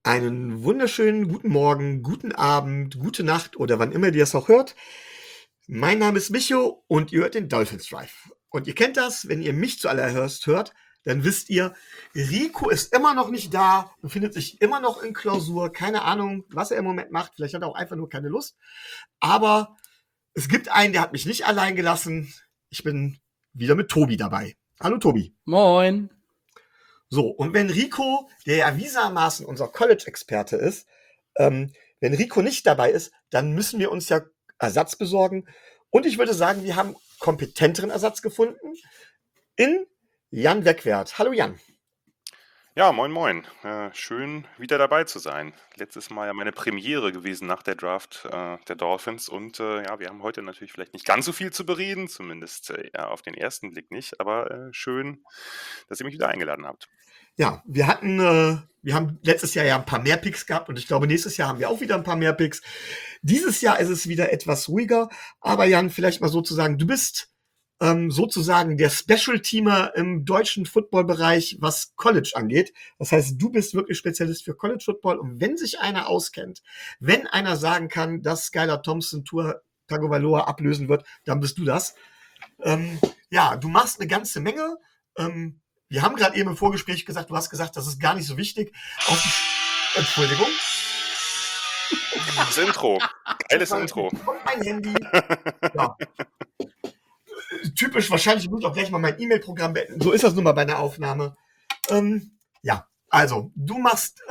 Einen wunderschönen guten Morgen, guten Abend, gute Nacht oder wann immer ihr das auch hört. Mein Name ist Micho und ihr hört den Dolphins Drive. Und ihr kennt das, wenn ihr mich zuallererst hört, dann wisst ihr, Rico ist immer noch nicht da, befindet sich immer noch in Klausur, keine Ahnung, was er im Moment macht, vielleicht hat er auch einfach nur keine Lust. Aber es gibt einen, der hat mich nicht allein gelassen. Ich bin wieder mit Tobi dabei. Hallo Tobi. Moin. So, und wenn Rico, der ja erwiesermaßen unser College-Experte ist, wenn Rico nicht dabei ist, dann müssen wir uns ja Ersatz besorgen. Und ich würde sagen, wir haben kompetenteren Ersatz gefunden in Jan Wegwert. Hallo Jan. Ja, moin moin. Schön wieder dabei zu sein. Letztes Mal ja meine Premiere gewesen nach der Draft der Dolphins und ja, wir haben heute natürlich vielleicht nicht ganz so viel zu bereden, zumindest ja, auf den ersten Blick nicht, aber schön, dass ihr mich wieder eingeladen habt. Ja, wir haben letztes Jahr ja ein paar mehr Picks gehabt und ich glaube, nächstes Jahr haben wir auch wieder ein paar mehr Picks. Dieses Jahr ist es wieder etwas ruhiger, aber Jan, vielleicht mal sozusagen, du bist sozusagen der Special-Teamer im deutschen Football-Bereich, was College angeht. Das heißt, du bist wirklich Spezialist für College-Football und wenn sich einer auskennt, wenn einer sagen kann, dass Skylar Thompson Tua Tagovailoa ablösen wird, dann bist du das. Ja, du machst eine ganze Menge. Wir haben gerade eben im Vorgespräch gesagt, du hast gesagt, das ist gar nicht so wichtig. Entschuldigung. Das Intro. Geiles Intro. Und mein Handy. Ja. Typisch, wahrscheinlich muss ich auch gleich mal mein E-Mail-Programm beenden. So ist das nun mal bei einer Aufnahme. Ja, also, du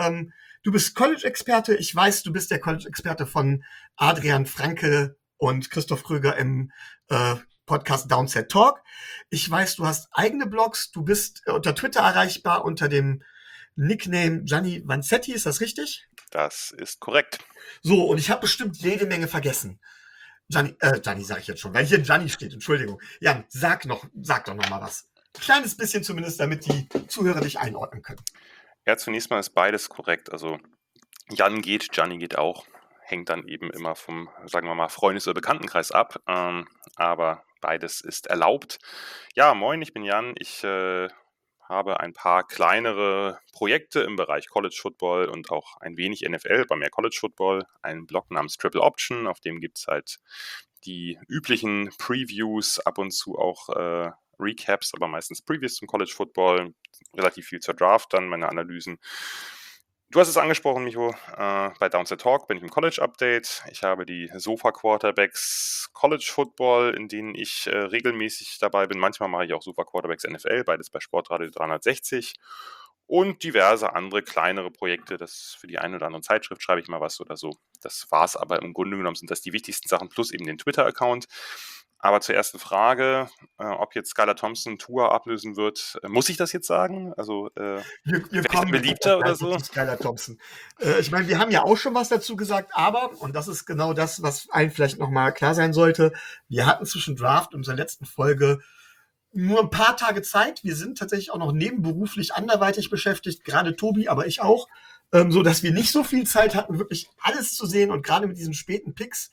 bist College-Experte. Ich weiß, du bist der College-Experte von Adrian Franke und Christoph Kröger im Podcast Downset Talk. Ich weiß, du hast eigene Blogs. Du bist unter Twitter erreichbar unter dem Nickname Gianni Vanzetti. Ist das richtig? Das ist korrekt. So, und ich habe bestimmt jede Menge vergessen. Gianni sage ich jetzt schon, weil hier Gianni steht, Entschuldigung. Jan, sag doch noch mal was. Ein kleines bisschen zumindest, damit die Zuhörer dich einordnen können. Ja, zunächst mal ist beides korrekt. Also Jan geht, Gianni geht auch. Hängt dann eben immer vom, sagen wir mal, Freundes- oder Bekanntenkreis ab. Aber beides ist erlaubt. Ja, moin, ich bin Jan. Ich habe ein paar kleinere Projekte im Bereich College Football und auch ein wenig NFL, bei mehr College Football. Einen Blog namens Triple Option, auf dem gibt es halt die üblichen Previews, ab und zu auch Recaps, aber meistens Previews zum College Football, relativ viel zur Draft, dann meine Analysen. Du hast es angesprochen, Micho, bei Downset Talk bin ich im College Update. Ich habe die Sofa Quarterbacks College Football, in denen ich regelmäßig dabei bin. Manchmal mache ich auch Sofa Quarterbacks NFL, beides bei Sportradio 360. Und diverse andere kleinere Projekte. Das für die eine oder andere Zeitschrift schreibe ich mal was oder so. Das war's, aber im Grunde genommen sind das die wichtigsten Sachen plus eben den Twitter-Account. Aber zur ersten Frage, ob jetzt Skylar Thompson Tua ablösen wird, muss ich das jetzt sagen? Also wir kommen beliebter oder so? Skylar Thompson. Ich meine, wir haben ja auch schon was dazu gesagt, aber, und das ist genau das, was allen vielleicht nochmal klar sein sollte, wir hatten zwischen Draft und unserer letzten Folge nur ein paar Tage Zeit. Wir sind tatsächlich auch noch nebenberuflich anderweitig beschäftigt, gerade Tobi, aber ich auch, so dass wir nicht so viel Zeit hatten, wirklich alles zu sehen und gerade mit diesen späten Picks,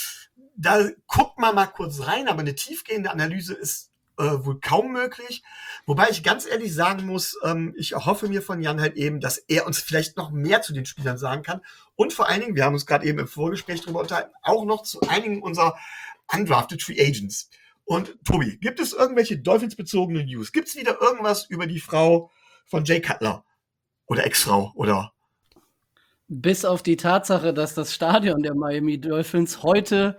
da guckt man mal kurz rein, aber eine tiefgehende Analyse ist wohl kaum möglich. Wobei ich ganz ehrlich sagen muss, ich erhoffe mir von Jan halt eben, dass er uns vielleicht noch mehr zu den Spielern sagen kann. Und vor allen Dingen, wir haben uns gerade eben im Vorgespräch darüber unterhalten, auch noch zu einigen unserer undrafted Free Agents. Und Tobi, gibt es irgendwelche Dolphins-bezogene News? Gibt es wieder irgendwas über die Frau von Jay Cutler? Oder Ex-Frau? Oder? Bis auf die Tatsache, dass das Stadion der Miami Dolphins heute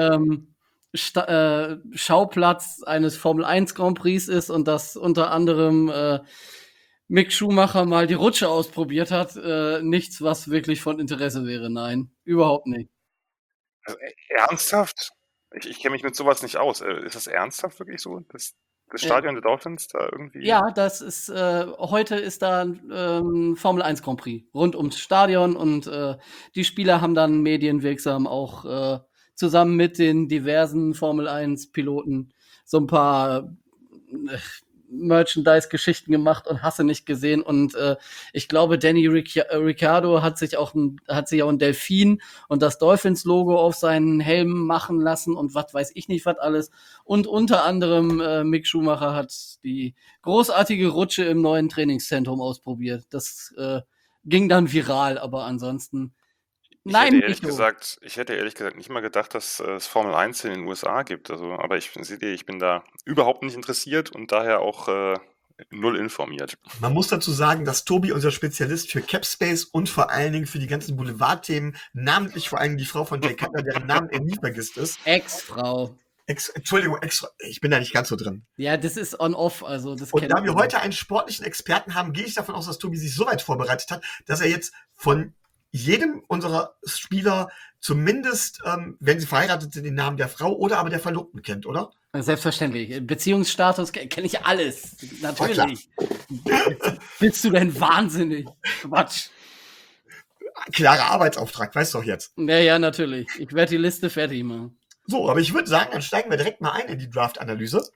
Schauplatz eines Formel 1 Grand Prix ist und dass unter anderem Mick Schumacher mal die Rutsche ausprobiert hat. Nichts, was wirklich von Interesse wäre. Nein, überhaupt nicht. Also, ernsthaft? Ich kenne mich mit sowas nicht aus. Ist das ernsthaft wirklich so? Das Stadion der Dolphins da irgendwie? Ja, das ist heute ist da ein Formel 1 Grand Prix rund ums Stadion und die Spieler haben dann medienwirksam auch zusammen mit den diversen Formel 1 Piloten so ein paar Merchandise-Geschichten gemacht und hast du nicht gesehen. Und ich glaube, Danny Ricciardo hat sich auch ein Delfin und das Dolphins-Logo auf seinen Helm machen lassen und was weiß ich nicht, was alles. Und unter anderem Mick Schumacher hat die großartige Rutsche im neuen Trainingszentrum ausprobiert. Das ging dann viral, aber ansonsten. Ich Nein, hätte ehrlich Micho. gesagt, nicht mal gedacht, dass es Formel 1 in den USA gibt. Also, aber seht ihr, ich bin da überhaupt nicht interessiert und daher auch null informiert. Man muss dazu sagen, dass Tobi unser Spezialist für Capspace und vor allen Dingen für die ganzen Boulevardthemen, namentlich vor allem die Frau von Jay Cutler, deren Namen er nie vergisst ist. Ex-Frau. Entschuldigung, ich bin da nicht ganz so drin. Ja, das ist on-off, also das Und kennt da wir man. heute einen sportlichen Experten haben, gehe ich davon aus, dass Tobi sich so weit vorbereitet hat, dass er jetzt von jedem unserer Spieler zumindest, wenn sie verheiratet sind, den Namen der Frau oder aber der Verlobten kennt, oder? Selbstverständlich. Beziehungsstatus kenne ich alles. Natürlich. Bist du denn wahnsinnig? Quatsch. Klarer Arbeitsauftrag, weißt du doch jetzt. Ja, natürlich. Ich werde die Liste fertig machen. So, aber ich würde sagen, dann steigen wir direkt mal ein in die Draft-Analyse.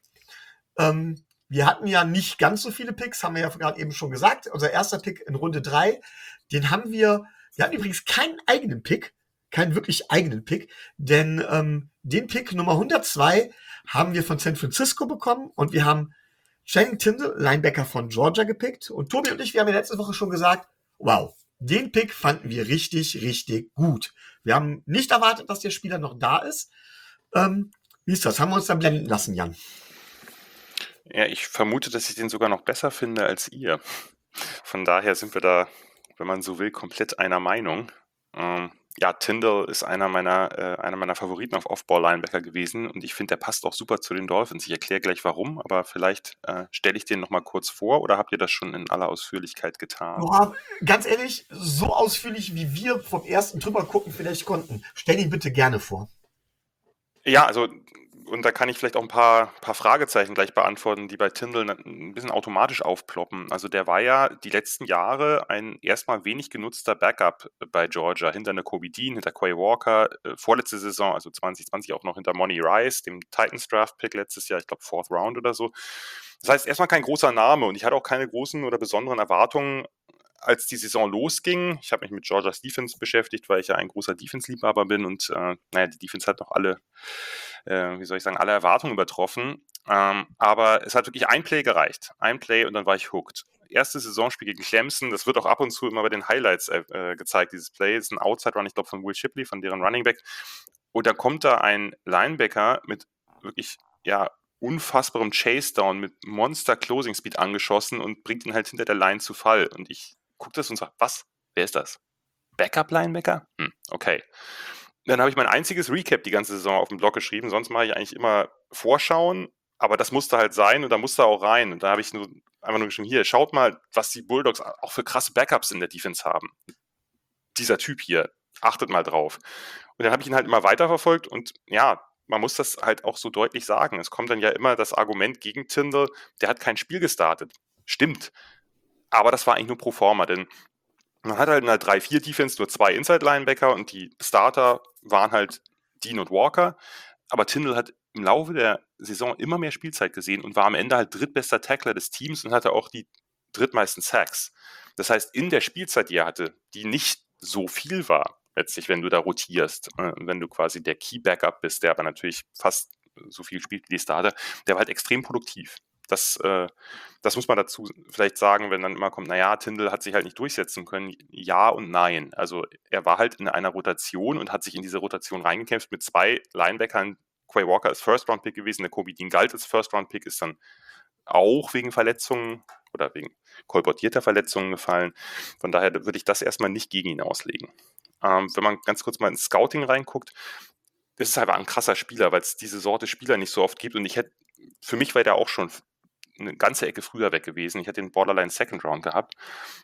Wir hatten ja nicht ganz so viele Picks, haben wir ja gerade eben schon gesagt. Unser erster Pick in Runde 3, den haben wir hatten übrigens keinen eigenen Pick, keinen wirklich eigenen Pick, denn den Pick Nummer 102 haben wir von San Francisco bekommen und wir haben Channing Tindall, Linebacker von Georgia, gepickt. Und Tobi und ich, wir haben ja letzte Woche schon gesagt, wow, den Pick fanden wir richtig, richtig gut. Wir haben nicht erwartet, dass der Spieler noch da ist. Wie ist das? Haben wir uns da blenden lassen, Jan? Ja, ich vermute, dass ich den sogar noch besser finde als ihr. Von daher sind wir da, wenn man so will, komplett einer Meinung. Ja, Tindall ist einer meiner Favoriten auf Off-Ball-Linebacker gewesen und ich finde, der passt auch super zu den Dolphins. Ich erkläre gleich warum, aber vielleicht stelle ich den nochmal kurz vor oder habt ihr das schon in aller Ausführlichkeit getan? Boah, ganz ehrlich, so ausführlich, wie wir vom ersten drüber gucken vielleicht konnten. Stell ihn bitte gerne vor. Ja, also, und da kann ich vielleicht auch ein paar Fragezeichen gleich beantworten, die bei Tindall ein bisschen automatisch aufploppen. Also der war ja die letzten Jahre ein erstmal wenig genutzter Backup bei Georgia, hinter Nakobe Dean, hinter Quay Walker, vorletzte Saison, also 2020 auch noch hinter Monty Rice, dem Titans Draft Pick letztes Jahr, ich glaube 4th Round oder so. Das heißt, erstmal kein großer Name und ich hatte auch keine großen oder besonderen Erwartungen, als die Saison losging. Ich habe mich mit Georgias Defense beschäftigt, weil ich ja ein großer Defense-Liebhaber bin und die Defense hat noch alle Erwartungen übertroffen. Aber es hat wirklich ein Play gereicht. Ein Play und dann war ich hooked. Erstes Saisonspiel gegen Clemson, das wird auch ab und zu immer bei den Highlights gezeigt, dieses Play. Das ist ein Outside-Run, ich glaube von Will Shipley, von deren Running Back. Und da kommt da ein Linebacker mit wirklich, unfassbarem Chase-Down mit Monster-Closing-Speed angeschossen und bringt ihn halt hinter der Line zu Fall. Und ich gucke das und sage, was? Wer ist das? Backup-Linebacker? Okay. Dann habe ich mein einziges Recap die ganze Saison auf dem Blog geschrieben. Sonst mache ich eigentlich immer Vorschauen, aber das musste halt sein und da musste er auch rein. Und da habe ich einfach nur geschrieben, hier, schaut mal, was die Bulldogs auch für krasse Backups in der Defense haben. Dieser Typ hier, achtet mal drauf. Und dann habe ich ihn halt immer weiterverfolgt und ja, man muss das halt auch so deutlich sagen. Es kommt dann ja immer das Argument gegen Tindall, der hat kein Spiel gestartet. Stimmt. Aber das war eigentlich nur pro forma, denn man hat halt in einer 3-4-Defense nur 2 Inside-Linebacker und die Starter waren halt Dean und Walker. Aber Tindall hat im Laufe der Saison immer mehr Spielzeit gesehen und war am Ende halt drittbester Tackler des Teams und hatte auch die drittmeisten Sacks. Das heißt, in der Spielzeit, die er hatte, die nicht so viel war, letztlich, wenn du da rotierst, wenn du quasi der Key-Backup bist, der aber natürlich fast so viel spielt wie die Starter, der war halt extrem produktiv. Das muss man dazu vielleicht sagen, wenn dann immer kommt, naja, Tindall hat sich halt nicht durchsetzen können. Ja und nein. Also er war halt in einer Rotation und hat sich in diese Rotation reingekämpft mit 2 Linebackern. Quay Walker ist First-Round-Pick gewesen, der Kobe Dean galt als First-Round-Pick, ist dann auch wegen Verletzungen oder wegen kolportierter Verletzungen gefallen. Von daher würde ich das erstmal nicht gegen ihn auslegen. Wenn man ganz kurz mal ins Scouting reinguckt, das ist einfach ein krasser Spieler, weil es diese Sorte Spieler nicht so oft gibt und für mich war der auch schon eine ganze Ecke früher weg gewesen. Ich hatte den Borderline Second Round gehabt.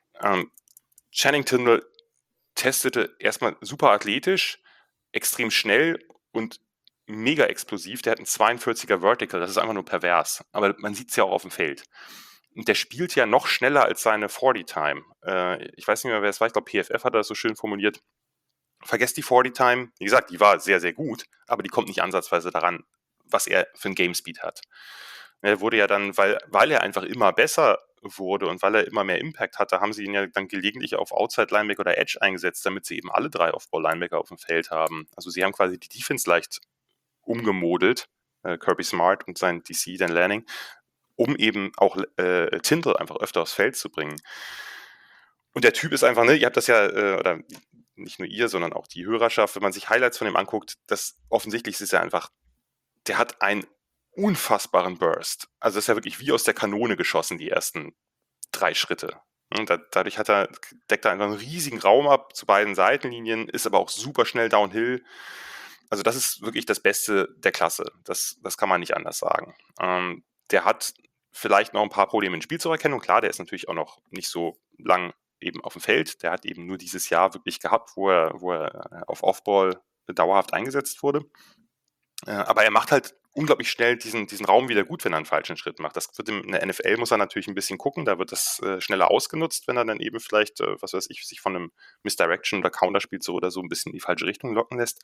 Channing Tindall testete erstmal super athletisch, extrem schnell und mega explosiv. Der hat einen 42er Vertical, das ist einfach nur pervers. Aber man sieht es ja auch auf dem Feld. Und der spielt ja noch schneller als seine 40-Time. Ich weiß nicht mehr, wer es war. Ich glaube, PFF hat das so schön formuliert. Vergesst die 40-Time. Wie gesagt, die war sehr, sehr gut, aber die kommt nicht ansatzweise daran, was er für ein Game Speed hat. Er wurde ja dann, weil er einfach immer besser wurde und weil er immer mehr Impact hatte, haben sie ihn ja dann gelegentlich auf Outside Linebacker oder Edge eingesetzt, damit sie eben alle 3 Off-Ball Linebacker auf dem Feld haben. Also sie haben quasi die Defense leicht umgemodelt, Kirby Smart und sein DC, Dan Lanning, um eben auch Tindall einfach öfter aufs Feld zu bringen. Und der Typ ist einfach, ne, ihr habt das ja, oder nicht nur ihr, sondern auch die Hörerschaft, wenn man sich Highlights von ihm anguckt, das offensichtlich ist ja einfach, der hat einen unfassbaren Burst. Also das ist ja wirklich wie aus der Kanone geschossen, die ersten 3 Schritte. Und dadurch deckt er einfach einen riesigen Raum ab zu beiden Seitenlinien, ist aber auch super schnell downhill. Also das ist wirklich das Beste der Klasse. Das kann man nicht anders sagen. Der hat vielleicht noch ein paar Probleme in Spielzeugerkennung. Klar, der ist natürlich auch noch nicht so lang eben auf dem Feld. Der hat eben nur dieses Jahr wirklich gehabt, wo er auf Offball dauerhaft eingesetzt wurde. Aber er macht halt unglaublich schnell diesen Raum wieder gut, wenn er einen falschen Schritt macht. Das wird in der NFL muss er natürlich ein bisschen gucken, da wird das schneller ausgenutzt, wenn er dann eben vielleicht, was weiß ich, sich von einem Misdirection oder Counterspielzug oder so ein bisschen in die falsche Richtung locken lässt.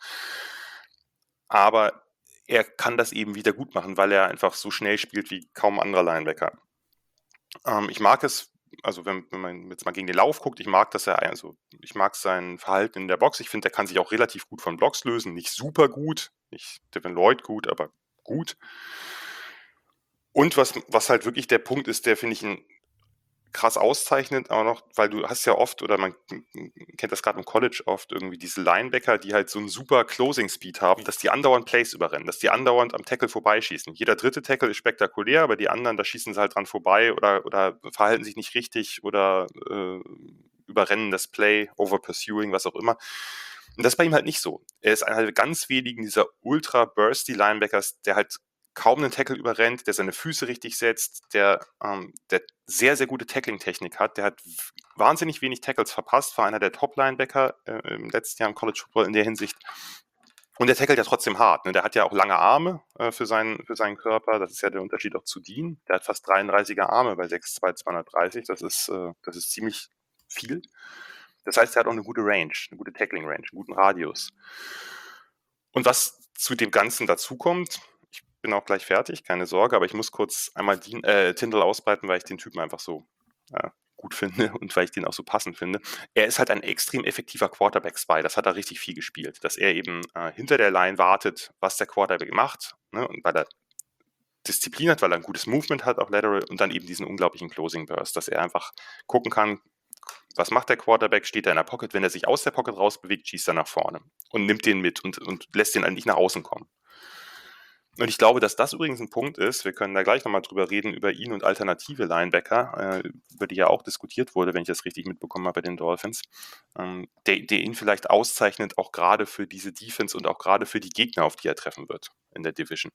Aber er kann das eben wieder gut machen, weil er einfach so schnell spielt wie kaum ein anderer Linebacker. Ich mag es, also wenn man jetzt mal gegen den Lauf guckt, ich mag sein Verhalten in der Box. Ich finde, der kann sich auch relativ gut von Blocks lösen. Nicht super gut, nicht Devin Lloyd gut, aber gut. Und was halt wirklich der Punkt ist, der finde ich ihn krass auszeichnet, aber noch, weil du hast ja oft, oder man kennt das gerade im College oft, irgendwie diese Linebacker, die halt so einen super Closing Speed haben, dass die andauernd Plays überrennen, dass die andauernd am Tackle vorbeischießen. Jeder dritte Tackle ist spektakulär, aber die anderen, da schießen sie halt dran vorbei oder verhalten sich nicht richtig oder überrennen das Play, over pursuing, was auch immer. Und das ist bei ihm halt nicht so. Er ist einer der ganz wenigen dieser ultra bursty Linebackers, der halt kaum einen Tackle überrennt, der seine Füße richtig setzt, der sehr, sehr gute Tackling-Technik hat. Der hat wahnsinnig wenig Tackles verpasst, war einer der Top-Linebacker im letzten Jahr im College Football in der Hinsicht. Und der tackelt ja trotzdem hart. Ne? Der hat ja auch lange Arme für seinen Körper. Das ist ja der Unterschied auch zu Dean. Der hat fast 33er Arme bei 6'2", 230. Das ist ziemlich viel. Das heißt, er hat auch eine gute Range, eine gute Tackling-Range, einen guten Radius. Und was zu dem Ganzen dazukommt, ich bin auch gleich fertig, keine Sorge, aber ich muss kurz einmal Tindall ausbreiten, weil ich den Typen einfach so gut finde und weil ich den auch so passend finde. Er ist halt ein extrem effektiver Quarterback-Spy. Das hat er richtig viel gespielt, dass er eben hinter der Line wartet, was der Quarterback macht, ne? Und weil er Disziplin hat, weil er ein gutes Movement hat, auch lateral, und dann eben diesen unglaublichen Closing Burst, dass er einfach gucken kann, was macht der Quarterback, steht er in der Pocket, wenn er sich aus der Pocket rausbewegt, schießt er nach vorne und nimmt den mit und lässt den nicht nach außen kommen. Und ich glaube, dass das übrigens ein Punkt ist, wir können da gleich nochmal drüber reden, über ihn und alternative Linebacker, über die ja auch diskutiert wurde, wenn ich das richtig mitbekommen habe bei den Dolphins, der ihn vielleicht auszeichnet, auch gerade für diese Defense und auch gerade für die Gegner, auf die er treffen wird in der Division.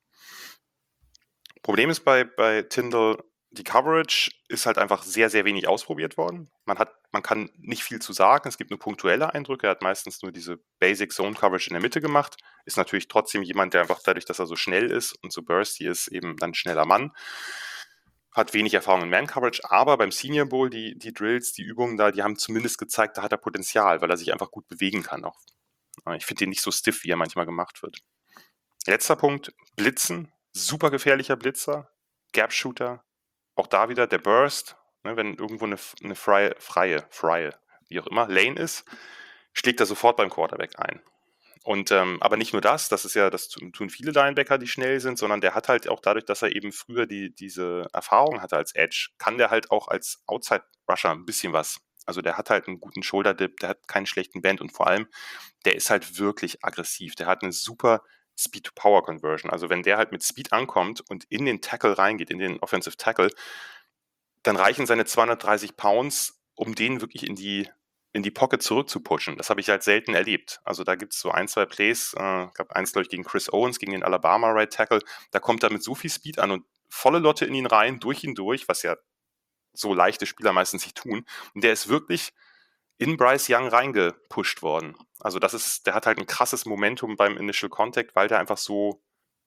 Problem ist bei Tindall, die Coverage ist halt einfach sehr, sehr wenig ausprobiert worden. Man kann nicht viel zu sagen. Es gibt nur punktuelle Eindrücke. Er hat meistens nur diese Basic Zone Coverage in der Mitte gemacht. Ist natürlich trotzdem jemand, der einfach dadurch, dass er so schnell ist und so bursty ist, eben dann schneller Mann. Hat wenig Erfahrung in Man Coverage, aber beim Senior Bowl, die Drills, die Übungen da, die haben zumindest gezeigt, da hat er Potenzial, weil er sich einfach gut bewegen kann auch. Ich finde ihn nicht so stiff, wie er manchmal gemacht wird. Letzter Punkt, Blitzen. Super gefährlicher Blitzer. Gap Shooter. Auch da wieder der Burst, ne, wenn irgendwo eine freie, wie auch immer, Lane ist, schlägt er sofort beim Quarterback ein. Und aber nicht nur das tun viele Linebacker, die schnell sind, sondern der hat halt auch dadurch, dass er eben früher diese Erfahrung hatte als Edge, kann der halt auch als Outside Rusher ein bisschen was. Also der hat halt einen guten Shoulder Dip, der hat keinen schlechten Bend und vor allem, der ist halt wirklich aggressiv. Der hat eine super Speed-to-Power-Conversion. Also wenn der halt mit Speed ankommt und in den Tackle reingeht, in den Offensive Tackle, dann reichen seine 230 Pounds, um den wirklich in die Pocket zurückzupushen. Das habe ich halt selten erlebt. Also da gibt es so 1, 2 Plays, gab eins, glaube ich, gegen Chris Owens, gegen den Alabama Right Tackle, da kommt er mit so viel Speed an und volle Lotte in ihn rein, durch ihn durch, was ja so leichte Spieler meistens nicht tun. Und der ist wirklich in Bryce Young reingepusht worden. Also der hat halt ein krasses Momentum beim Initial Contact, weil der einfach so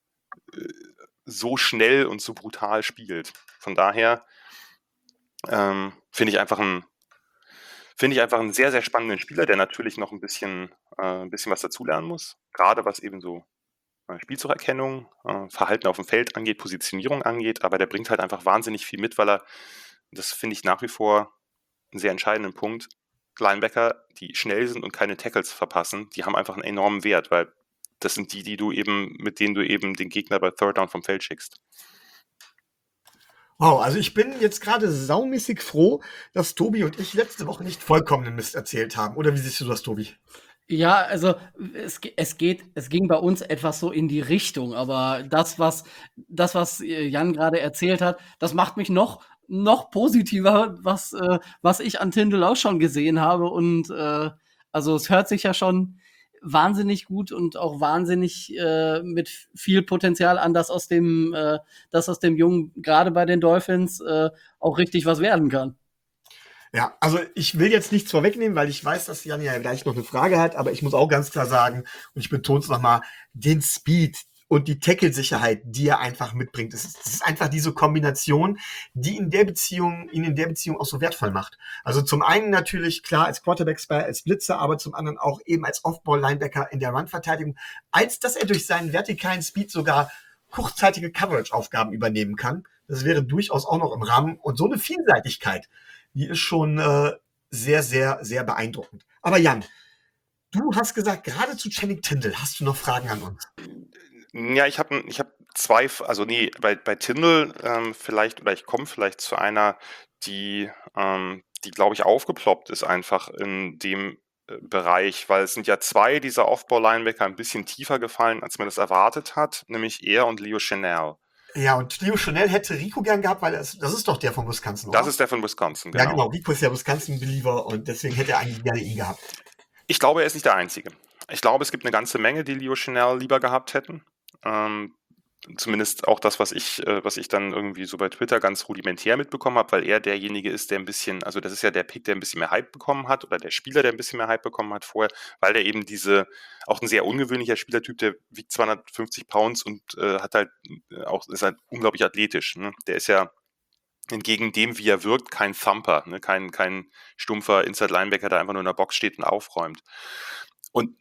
schnell und so brutal spielt. Von daher finde ich einfach einen sehr, sehr spannenden Spieler, der natürlich noch ein bisschen was dazulernen muss. Gerade was eben so Spielzugerkennung, Verhalten auf dem Feld angeht, Positionierung angeht, aber der bringt halt einfach wahnsinnig viel mit, weil er, das finde ich nach wie vor einen sehr entscheidenden Punkt, Linebacker, die schnell sind und keine Tackles verpassen, die haben einfach einen enormen Wert, weil das sind mit denen du eben den Gegner bei Third Down vom Feld schickst. Wow, also ich bin jetzt gerade saumäßig froh, dass Tobi und ich letzte Woche nicht vollkommenen Mist erzählt haben. Oder wie siehst du das, Tobi? Ja, also es ging bei uns etwas so in die Richtung, aber das, was Jan gerade erzählt hat, das macht mich noch positiver, was ich an Tindall auch schon gesehen habe. Und also es hört sich ja schon wahnsinnig gut und auch wahnsinnig mit viel Potenzial an, dass aus dem Jungen gerade bei den Dolphins auch richtig was werden kann. Ja, also ich will jetzt nichts vorwegnehmen, weil ich weiß, dass Jan ja gleich noch eine Frage hat, aber ich muss auch ganz klar sagen, und ich betone es nochmal, den Speed und die Tackle-Sicherheit, die er einfach mitbringt. Das ist einfach diese Kombination, die ihn in der Beziehung auch so wertvoll macht. Also zum einen natürlich klar als Quarterback-Spy, als Blitzer, aber zum anderen auch eben als Off-Ball-Linebacker in der Run-Verteidigung, als dass er durch seinen vertikalen Speed sogar kurzzeitige Coverage-Aufgaben übernehmen kann. Das wäre durchaus auch noch im Rahmen. Und so eine Vielseitigkeit, die ist schon sehr, sehr, sehr beeindruckend. Aber Jan, du hast gesagt, gerade zu Channing Tindall hast du noch Fragen an uns. Ja, ich hab zwei, also nee, bei Tindall vielleicht, oder ich komme vielleicht zu einer, die glaube ich aufgeploppt ist einfach in dem Bereich, weil es sind ja zwei dieser Off-Ball-Linebacker ein bisschen tiefer gefallen, als man das erwartet hat, nämlich er und Leo Chenal. Ja, und Leo Chanel hätte Rico gern gehabt, weil das ist doch der von Wisconsin, Das oder? ist der von Wisconsin, Ja, genau. genau. Rico ist ja Wisconsin-Believer und deswegen hätte er eigentlich gerne ihn gehabt. Ich glaube, er ist nicht der Einzige. Ich glaube, es gibt eine ganze Menge, die Leo Chenal lieber gehabt hätten. Zumindest auch das, was ich dann irgendwie so bei Twitter ganz rudimentär mitbekommen habe, weil er derjenige ist, der ein bisschen, also das ist ja der Pick, der ein bisschen mehr Hype bekommen hat, oder der Spieler, der ein bisschen mehr Hype bekommen hat vorher, weil der eben auch ein sehr ungewöhnlicher Spielertyp, der wiegt 250 Pounds und hat halt ist halt unglaublich athletisch. Ne? Der ist ja entgegen dem, wie er wirkt, kein Thumper, ne? Kein stumpfer Inside-Linebacker, der einfach nur in der Box steht und aufräumt. Und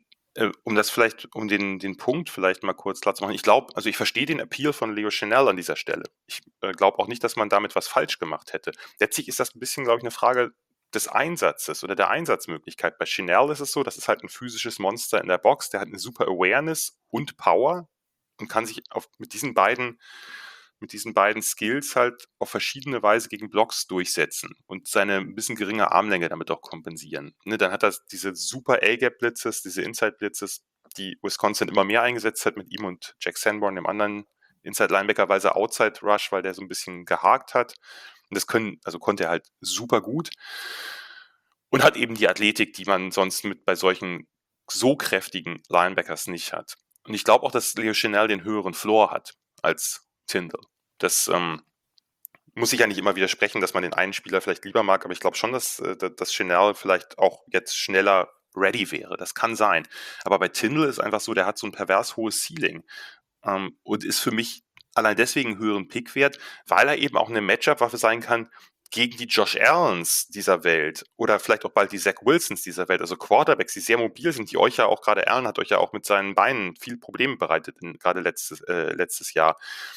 um den Punkt vielleicht mal kurz klar zu machen, also ich verstehe den Appeal von Leo Chenal an dieser Stelle. Ich glaube auch nicht, dass man damit was falsch gemacht hätte. Letztlich ist das ein bisschen, glaube ich, eine Frage des Einsatzes oder der Einsatzmöglichkeit. Bei Chenal ist es so, das ist halt ein physisches Monster in der Box, der hat eine super Awareness und Power und kann sich mit diesen beiden Skills halt auf verschiedene Weise gegen Blocks durchsetzen und seine ein bisschen geringe Armlänge damit auch kompensieren. Ne, dann hat er diese super A-Gap-Blitzes, diese Inside-Blitzes, die Wisconsin immer mehr eingesetzt hat mit ihm und Jack Sanborn, dem anderen Inside-Linebacker, Outside-Rush, weil der so ein bisschen gehakt hat. Und konnte er halt super gut und hat eben die Athletik, die man sonst bei solchen so kräftigen Linebackers nicht hat. Und ich glaube auch, dass Leo Chenal den höheren Floor hat als Tindall. Das muss ich ja nicht immer widersprechen, dass man den einen Spieler vielleicht lieber mag, aber ich glaube schon, dass Chenal vielleicht auch jetzt schneller ready wäre. Das kann sein. Aber bei Tindall ist einfach so, der hat so ein pervers hohes Ceiling und ist für mich allein deswegen einen höheren Pick wert, weil er eben auch eine Matchup-Waffe sein kann gegen die Josh Allens dieser Welt oder vielleicht auch bald die Zach Wilsons dieser Welt, also Quarterbacks, die sehr mobil sind, die euch ja auch gerade, Allen hat euch ja auch mit seinen Beinen viel Probleme bereitet, gerade letztes Jahr.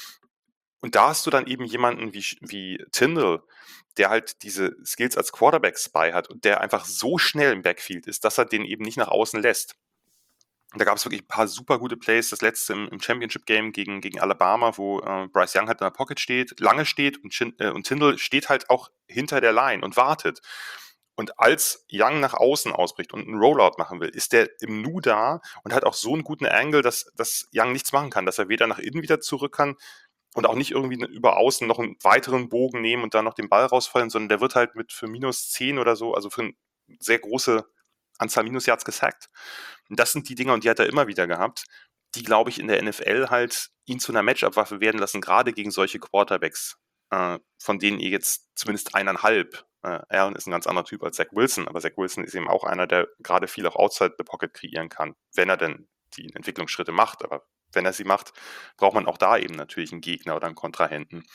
Und da hast du dann eben jemanden wie Tindall, der halt diese Skills als Quarterback-Spy hat und der einfach so schnell im Backfield ist, dass er den eben nicht nach außen lässt. Und da gab es wirklich ein paar super gute Plays. Das letzte im Championship-Game gegen Alabama, wo Bryce Young halt in der Pocket steht, lange steht und Tindall steht halt auch hinter der Line und wartet. Und als Young nach außen ausbricht und einen Rollout machen will, ist der im Nu da und hat auch so einen guten Angle, dass Young nichts machen kann, dass er weder nach innen wieder zurück kann und auch nicht irgendwie über außen noch einen weiteren Bogen nehmen und dann noch den Ball rausfallen, sondern der wird halt für minus 10 oder so, also für eine sehr große Anzahl Minusyards gesackt. Und das sind die Dinger, und die hat er immer wieder gehabt, die, glaube ich, in der NFL halt ihn zu einer Matchup-Waffe werden lassen, gerade gegen solche Quarterbacks, von denen ihr jetzt zumindest 1,5. Allen ist ein ganz anderer Typ als Zach Wilson, aber Zach Wilson ist eben auch einer, der gerade viel auch outside the pocket kreieren kann, wenn er denn die Entwicklungsschritte macht. Aber wenn er sie macht, braucht man auch da eben natürlich einen Gegner oder einen Kontrahenten.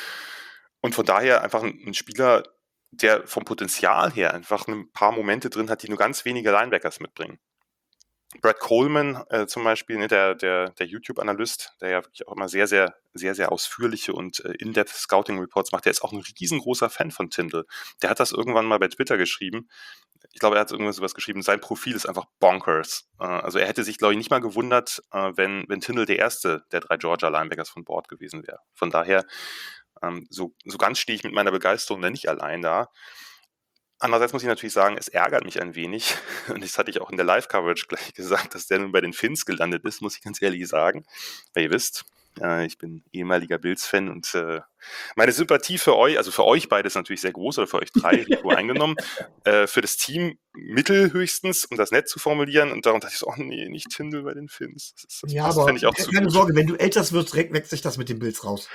Und von daher einfach ein Spieler, der vom Potenzial her einfach ein paar Momente drin hat, die nur ganz wenige Linebackers mitbringen. Brad Coleman zum Beispiel, ne, der YouTube-Analyst, der ja wirklich auch immer sehr, sehr, sehr, sehr ausführliche und in-depth Scouting-Reports macht, der ist auch ein riesengroßer Fan von Tindall. Der hat das irgendwann mal bei Twitter geschrieben. Ich glaube, er hat irgendwas sowas geschrieben, sein Profil ist einfach bonkers. Also er hätte sich, glaube ich, nicht mal gewundert, wenn Tindall der erste der 3 Georgia-Linebackers von Bord gewesen wäre. Von daher So ganz stehe ich mit meiner Begeisterung da nicht allein da. Andererseits muss ich natürlich sagen, es ärgert mich ein wenig, und das hatte ich auch in der Live-Coverage gleich gesagt, dass der nun bei den Finns gelandet ist, muss ich ganz ehrlich sagen. Weil ihr wisst, ich bin ehemaliger Bills-Fan und meine Sympathie für euch, also für euch beide ist natürlich sehr groß, oder für euch drei, Rico eingenommen, für das Team mittel höchstens, um das nett zu formulieren, und darum dachte ich so, oh nee, nicht Tindall bei den Finns. Das Ja, passt, aber fände ich auch zu keine gut. Sorge, wenn du älter wirst, wächst sich das mit den Bills raus.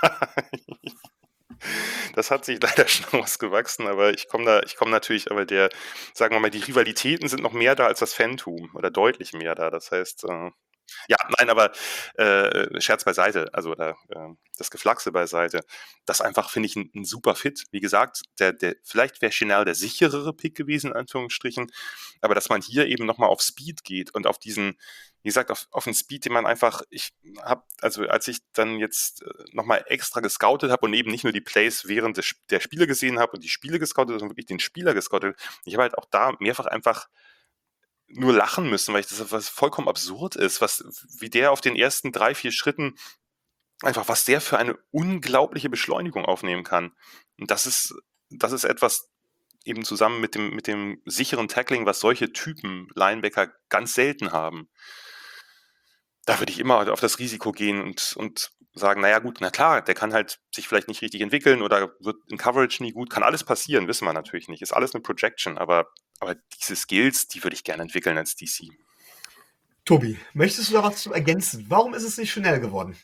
Das hat sich leider schon ausgewachsen, aber ich komme natürlich, aber sagen wir mal, die Rivalitäten sind noch mehr da als das Fantum, oder deutlich mehr da. Das heißt, ja, nein, aber Scherz beiseite, also das Geflaxe beiseite. Das einfach, finde ich, ein super Fit. Wie gesagt, vielleicht wäre Chenal der sicherere Pick gewesen, in Anführungsstrichen, aber dass man hier eben nochmal auf Speed geht und auf diesen, wie gesagt, auf den Speed, den man einfach, also als ich dann jetzt nochmal extra gescoutet habe und eben nicht nur die Plays während der Spiele gesehen habe und die Spiele gescoutet, sondern wirklich den Spieler gescoutet, ich habe halt auch da mehrfach einfach nur lachen müssen, weil das was vollkommen absurd ist, wie der auf den ersten 3-4 Schritten einfach, was der für eine unglaubliche Beschleunigung aufnehmen kann. Und das ist etwas eben zusammen mit dem sicheren Tackling, was solche Typen Linebacker ganz selten haben. Da würde ich immer auf das Risiko gehen und sagen, naja gut, na klar, der kann halt sich vielleicht nicht richtig entwickeln oder wird in Coverage nie gut, kann alles passieren, wissen wir natürlich nicht, ist alles eine Projection, aber diese Skills, die würde ich gerne entwickeln als DC. Tobi, möchtest du da was zu ergänzen? Warum ist es nicht schnell geworden?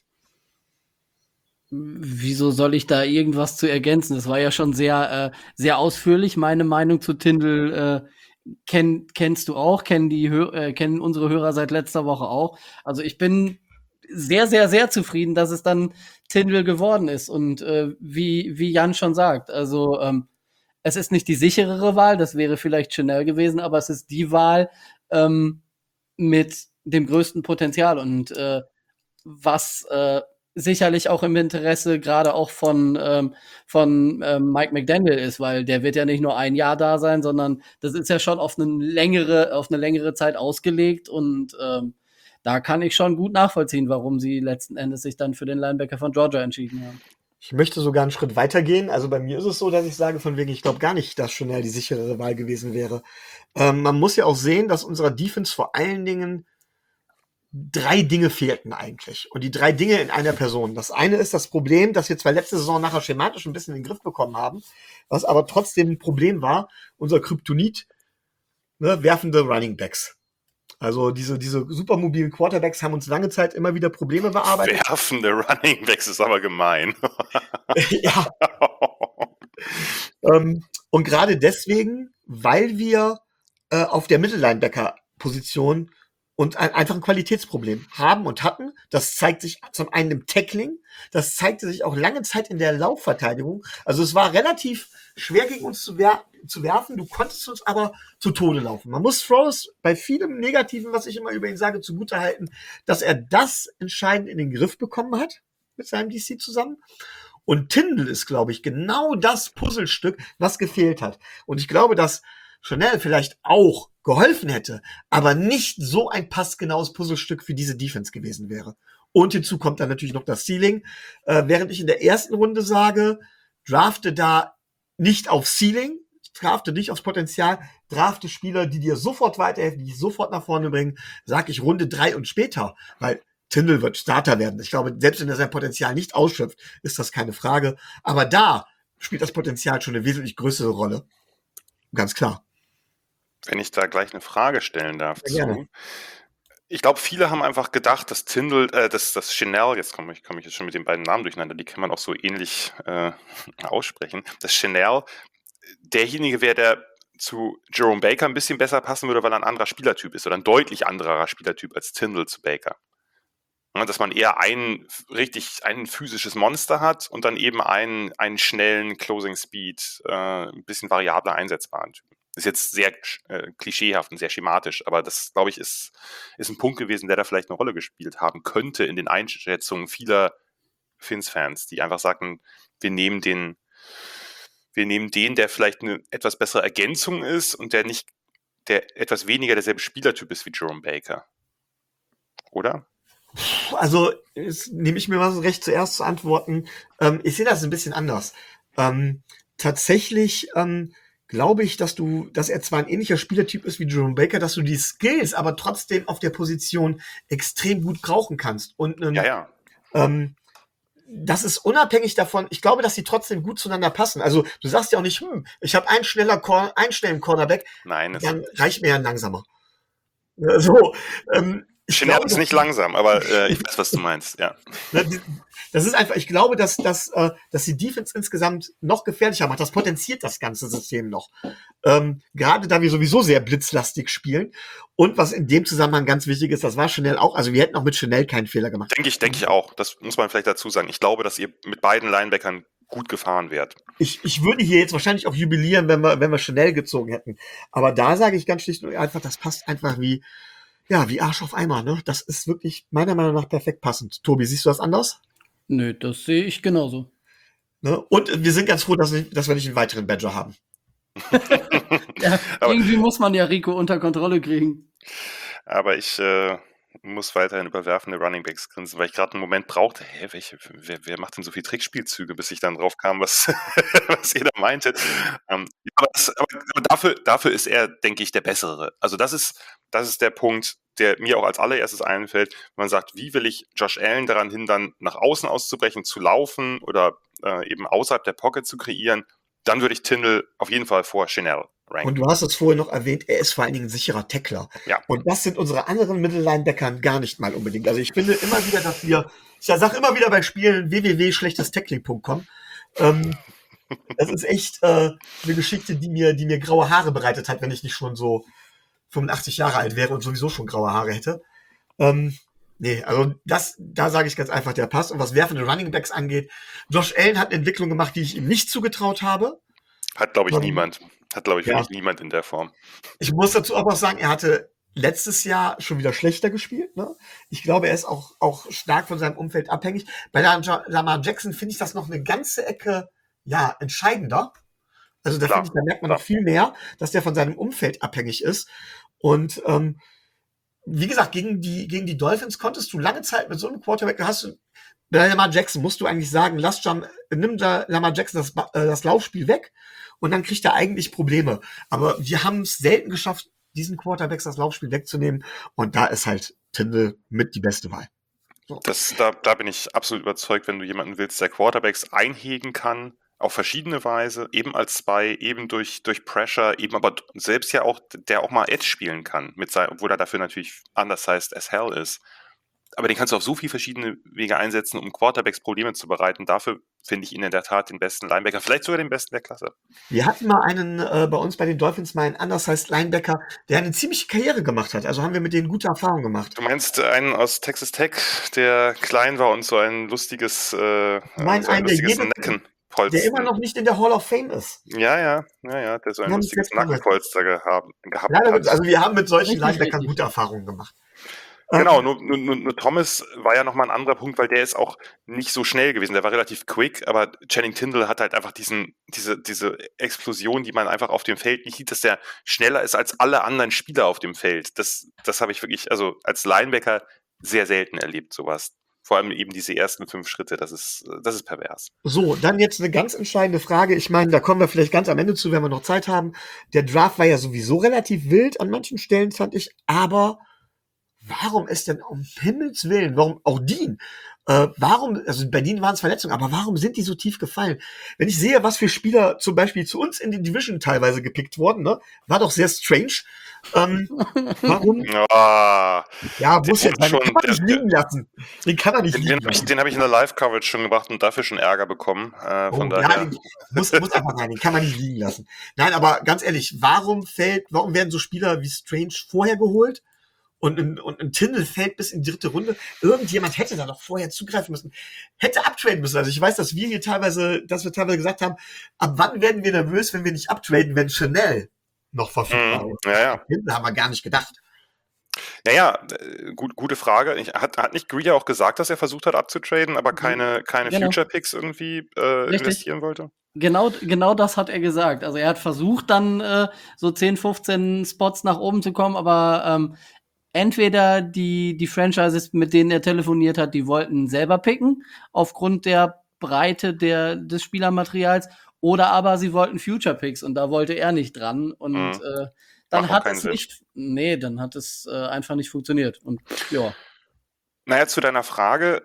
Wieso soll ich da irgendwas zu ergänzen? Das war ja schon sehr, sehr ausführlich. Meine Meinung zu Tindall kennst du auch, kennen unsere Hörer seit letzter Woche auch. Also ich bin sehr, sehr, sehr zufrieden, dass es dann Tindall geworden ist. Und wie Jan schon sagt, also es ist nicht die sicherere Wahl, das wäre vielleicht Chanel gewesen, aber es ist die Wahl mit dem größten Potenzial und was sicherlich auch im Interesse gerade auch von Mike McDaniel ist, weil der wird ja nicht nur ein Jahr da sein, sondern das ist ja schon auf eine längere Zeit ausgelegt und da kann ich schon gut nachvollziehen, warum sie letzten Endes sich dann für den Linebacker von Georgia entschieden haben. Ich möchte sogar einen Schritt weiter gehen. Also bei mir ist es so, dass ich sage, von wegen, ich glaube gar nicht, dass Chanel die sicherere Wahl gewesen wäre. Man muss ja auch sehen, dass unserer Defense vor allen Dingen 3 Dinge fehlten eigentlich. Und die 3 Dinge in einer Person. Das eine ist das Problem, dass wir zwar letzte Saison nachher schematisch ein bisschen in den Griff bekommen haben, was aber trotzdem ein Problem war, unser Kryptonit, ne, werfende Running Backs. Also diese supermobilen Quarterbacks haben uns lange Zeit immer wieder Probleme bearbeitet. Werfende Running Backs ist aber gemein. Ja. Und gerade deswegen, weil wir auf der Mittellinebacker-Position und einfach ein Qualitätsproblem haben und hatten. Das zeigt sich zum einen im Tackling, das zeigte sich auch lange Zeit in der Laufverteidigung. Also es war relativ schwer gegen uns zu werfen, du konntest uns aber zu Tode laufen. Man muss Froese bei vielem Negativen, was ich immer über ihn sage, zugutehalten, dass er das entscheidend in den Griff bekommen hat mit seinem DC zusammen. Und Tindall ist, glaube ich, genau das Puzzlestück, was gefehlt hat. Und ich glaube, dass Chanel vielleicht auch geholfen hätte, aber nicht so ein passgenaues Puzzlestück für diese Defense gewesen wäre. Und hinzu kommt dann natürlich noch das Ceiling. Während ich in der ersten Runde sage, drafte da nicht auf Ceiling, drafte nicht aufs Potenzial, drafte Spieler, die dir sofort weiterhelfen, die dich sofort nach vorne bringen, sage ich Runde 3 und später, weil Tindall wird Starter werden. Ich glaube, selbst wenn er sein Potenzial nicht ausschöpft, ist das keine Frage. Aber da spielt das Potenzial schon eine wesentlich größere Rolle. Ganz klar. Wenn ich da gleich eine Frage stellen darf Ja, gerne. zu. Ich glaube, viele haben einfach gedacht, dass dass Chanel, jetzt komme ich jetzt schon mit den beiden Namen durcheinander, die kann man auch so ähnlich aussprechen, dass Chanel derjenige wäre, der zu Jerome Baker ein bisschen besser passen würde, weil er ein anderer Spielertyp ist oder ein deutlich anderer Spielertyp als Tindall zu Baker. Ja, dass man eher ein physisches Monster hat und dann eben einen schnellen Closing Speed, ein bisschen variabler einsetzbaren Typen. Ist jetzt sehr klischeehaft und sehr schematisch, aber das, glaube ich, ist ein Punkt gewesen, der da vielleicht eine Rolle gespielt haben könnte in den Einschätzungen vieler Finns-Fans, die einfach sagten, wir nehmen den, der vielleicht eine etwas bessere Ergänzung ist und der etwas weniger derselbe Spielertyp ist wie Jerome Baker. Oder? Also, jetzt nehme ich mir mal so recht, zuerst zu antworten. Ich sehe das ein bisschen anders. Tatsächlich glaube ich, dass er zwar ein ähnlicher Spielertyp ist wie Jerome Baker, dass du die Skills aber trotzdem auf der Position extrem gut brauchen kannst. Und Ja. das ist unabhängig davon, ich glaube, dass sie trotzdem gut zueinander passen. Also du sagst ja auch nicht, ich habe einen schnellen Cornerback, Nein, dann reicht mir ja ein langsamer. So, ich Chenert glaube, ist nicht langsam, aber ich weiß, was du meinst, ja. das ist einfach, ich glaube, dass die Defense insgesamt noch gefährlicher macht. Das potenziert das ganze System noch. Gerade da wir sowieso sehr blitzlastig spielen. Und was in dem Zusammenhang ganz wichtig ist, das war Chanel auch, also wir hätten auch mit Chanel keinen Fehler gemacht. Denke ich auch. Das muss man vielleicht dazu sagen. Ich glaube, dass ihr mit beiden Linebackern gut gefahren wärt. Ich würde hier jetzt wahrscheinlich auch jubilieren, wenn wir Chanel gezogen hätten. Aber da sage ich ganz schlicht und einfach, das passt einfach wie Arsch auf Eimer, ne? Das ist wirklich meiner Meinung nach perfekt passend. Tobi, siehst du das anders? Nö, das sehe ich genauso. Ne? Und wir sind ganz froh, dass wir nicht einen weiteren Badger haben. Ja, irgendwie muss man ja Rico unter Kontrolle kriegen. Aber ich muss weiterhin überwerfende Runningbacks grinsen, weil ich gerade einen Moment brauchte, wer macht denn so viele Trickspielzüge, bis ich dann drauf kam, was ihr da meintet. Aber dafür ist er, denke ich, der Bessere. Also das ist der Punkt, der mir auch als allererstes einfällt, wenn man sagt, wie will ich Josh Allen daran hindern, nach außen auszubrechen, zu laufen oder eben außerhalb der Pocket zu kreieren, dann würde ich Tindall auf jeden Fall vor Chenal ranken. Und du hast es vorher noch erwähnt, er ist vor allen Dingen ein sicherer Tackler. Ja. Und das sind unsere anderen Mittellinebackern gar nicht mal unbedingt. Also ich finde immer wieder, ich sage immer wieder bei Spielen www.schlechtestackling.com. Das ist echt eine Geschichte, die mir graue Haare bereitet hat, wenn ich nicht schon so 85 Jahre alt wäre und sowieso schon graue Haare hätte. Nee, also da sage ich ganz einfach, der passt. Und was werfende Runningbacks angeht, Josh Allen hat eine Entwicklung gemacht, die ich ihm nicht zugetraut habe. Hat, glaube ich, niemand. Hat, glaube ich, wirklich niemand in der Form. Ich muss dazu aber auch sagen, er hatte letztes Jahr schon wieder schlechter gespielt. Ne? Ich glaube, er ist auch stark von seinem Umfeld abhängig. Bei Lamar Jackson finde ich das noch eine ganze Ecke entscheidender. Also da merkt man noch viel mehr, dass der von seinem Umfeld abhängig ist. Und wie gesagt, gegen die Dolphins konntest du lange Zeit mit so einem Quarterback, bei Lamar Jackson musst du eigentlich sagen, nimm da Lamar Jackson das Laufspiel weg und dann kriegt er eigentlich Probleme. Aber wir haben es selten geschafft, diesen Quarterbacks das Laufspiel wegzunehmen. Und da ist halt Tindall mit die beste Wahl. So. Da bin ich absolut überzeugt, wenn du jemanden willst, der Quarterbacks einhegen kann, auf verschiedene Weise, eben als Spy, eben durch Pressure, eben aber selbst ja auch, der auch mal Edge spielen kann, obwohl er dafür natürlich undersized as hell ist. Aber den kannst du auf so viele verschiedene Wege einsetzen, um Quarterbacks Probleme zu bereiten. Dafür finde ich ihn in der Tat den besten Linebacker, vielleicht sogar den besten der Klasse. Wir hatten mal einen, bei uns bei den Dolphins mal einen undersized Linebacker, der eine ziemliche Karriere gemacht hat. Also haben wir mit denen gute Erfahrungen gemacht. Du meinst einen aus Texas Tech, der klein war und so ein lustiges Necken. Der immer noch nicht in der Hall of Fame ist. Ja, der so ein lustiges Nackenpolster gehabt hat. Also wir haben mit solchen Linebackern gute Erfahrungen gemacht. Genau, nur Thomas war ja nochmal ein anderer Punkt, weil der ist auch nicht so schnell gewesen. Der war relativ quick, aber Channing Tindall hat halt einfach diese Explosion, die man einfach auf dem Feld nicht sieht, dass der schneller ist als alle anderen Spieler auf dem Feld. Das habe ich wirklich, also als Linebacker sehr selten erlebt, sowas. Vor allem eben diese ersten 5 Schritte, das ist pervers. So, dann jetzt eine ganz entscheidende Frage. Ich meine, da kommen wir vielleicht ganz am Ende zu, wenn wir noch Zeit haben. Der Draft war ja sowieso relativ wild an manchen Stellen, fand ich, aber warum ist denn um Himmels Willen, warum auch Dean? Also bei Dean waren es Verletzungen, aber warum sind die so tief gefallen? Wenn ich sehe, was für Spieler zum Beispiel zu uns in die Division teilweise gepickt wurden, ne, war doch sehr strange. Warum? Muss jetzt sein. Den kann man nicht liegen lassen. Den kann er nicht liegen lassen. Den habe ich in der Live-Coverage schon gebracht und dafür schon Ärger bekommen. Daher. Muss einfach sein, den kann man nicht liegen lassen. Nein, aber ganz ehrlich, warum werden so Spieler wie Strange vorher geholt? Und ein Tindall fällt bis in die 3. Runde. Irgendjemand hätte da noch vorher zugreifen müssen. Hätte uptraden müssen. Also ich weiß, dass wir teilweise gesagt haben, ab wann werden wir nervös, wenn wir nicht uptraden, wenn Chanel noch verfügbar ist. Tindall haben wir gar nicht gedacht. Gute Frage. Hat nicht Greer auch gesagt, dass er versucht hat abzutraden, aber keine Future Picks irgendwie investieren wollte? Genau das hat er gesagt. Also er hat versucht dann so 10, 15 Spots nach oben zu kommen, aber entweder die Franchises, mit denen er telefoniert hat, die wollten selber picken, aufgrund der Breite des Spielermaterials, oder aber sie wollten Future Picks und da wollte er nicht dran. Und dann hat es dann hat es einfach nicht funktioniert. Und ja. Naja, zu deiner Frage,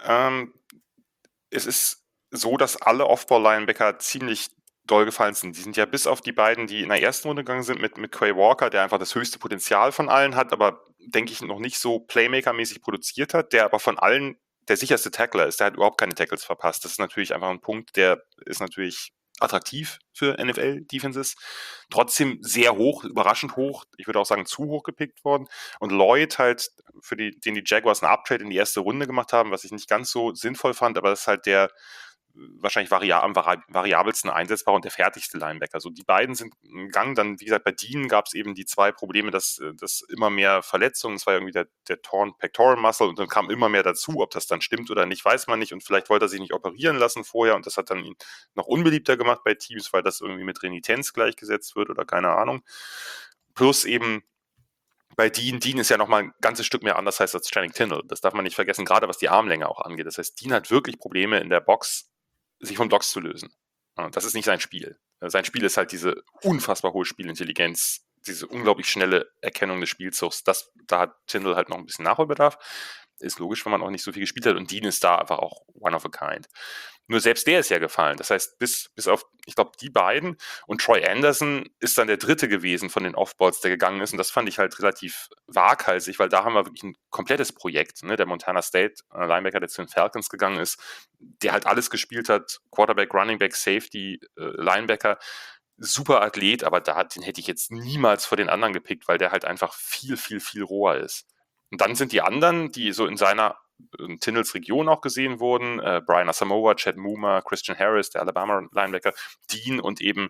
es ist so, dass alle Off-Ball-Linebacker ziemlich doll gefallen sind. Die sind ja bis auf die beiden, die in der ersten Runde gegangen sind, mit Quay Walker, der einfach das höchste Potenzial von allen hat, aber denke ich noch nicht so Playmaker-mäßig produziert hat, der aber von allen der sicherste Tackler ist. Der hat überhaupt keine Tackles verpasst. Das ist natürlich einfach ein Punkt, der ist natürlich attraktiv für NFL-Defenses. Trotzdem sehr hoch, überraschend hoch. Ich würde auch sagen, zu hoch gepickt worden. Und Lloyd halt, den die Jaguars einen Uptrade in die erste Runde gemacht haben, was ich nicht ganz so sinnvoll fand, aber das ist halt der wahrscheinlich am variabelsten einsetzbar und der fertigste Linebacker. Also die beiden sind im Gang. Dann, wie gesagt, bei Dean gab es eben die zwei Probleme, dass immer mehr Verletzungen, es war irgendwie der Torn Pectoral Muscle und dann kam immer mehr dazu. Ob das dann stimmt oder nicht, weiß man nicht. Und vielleicht wollte er sich nicht operieren lassen vorher und das hat dann ihn noch unbeliebter gemacht bei Teams, weil das irgendwie mit Renitenz gleichgesetzt wird oder keine Ahnung. Plus eben bei Dean ist ja nochmal ein ganzes Stück mehr anders als Channing Tindall. Das darf man nicht vergessen, gerade was die Armlänge auch angeht. Das heißt, Dean hat wirklich Probleme in der Box, sich von Blocks zu lösen. Das ist nicht sein Spiel. Sein Spiel ist halt diese unfassbar hohe Spielintelligenz, diese unglaublich schnelle Erkennung des Spielzugs. Da hat Tindall halt noch ein bisschen Nachholbedarf. Ist logisch, wenn man auch nicht so viel gespielt hat. Und Dean ist da einfach auch one of a kind. Nur selbst der ist ja gefallen. Das heißt, bis auf, ich glaube, die beiden und Troy Anderson ist dann der dritte gewesen von den Offballs, der gegangen ist. Und das fand ich halt relativ waghalsig, weil da haben wir wirklich ein komplettes Projekt. Ne? Der Montana State Linebacker, der zu den Falcons gegangen ist, der halt alles gespielt hat. Quarterback, Running Back, Safety, Linebacker. Super Athlet, aber den hätte ich jetzt niemals vor den anderen gepickt, weil der halt einfach viel, viel, viel roher ist. Und dann sind die anderen, die so in Tindalls Region auch gesehen wurden, Brian Asamoah, Chad Muma, Christian Harris, der Alabama-Linebacker, Dean und eben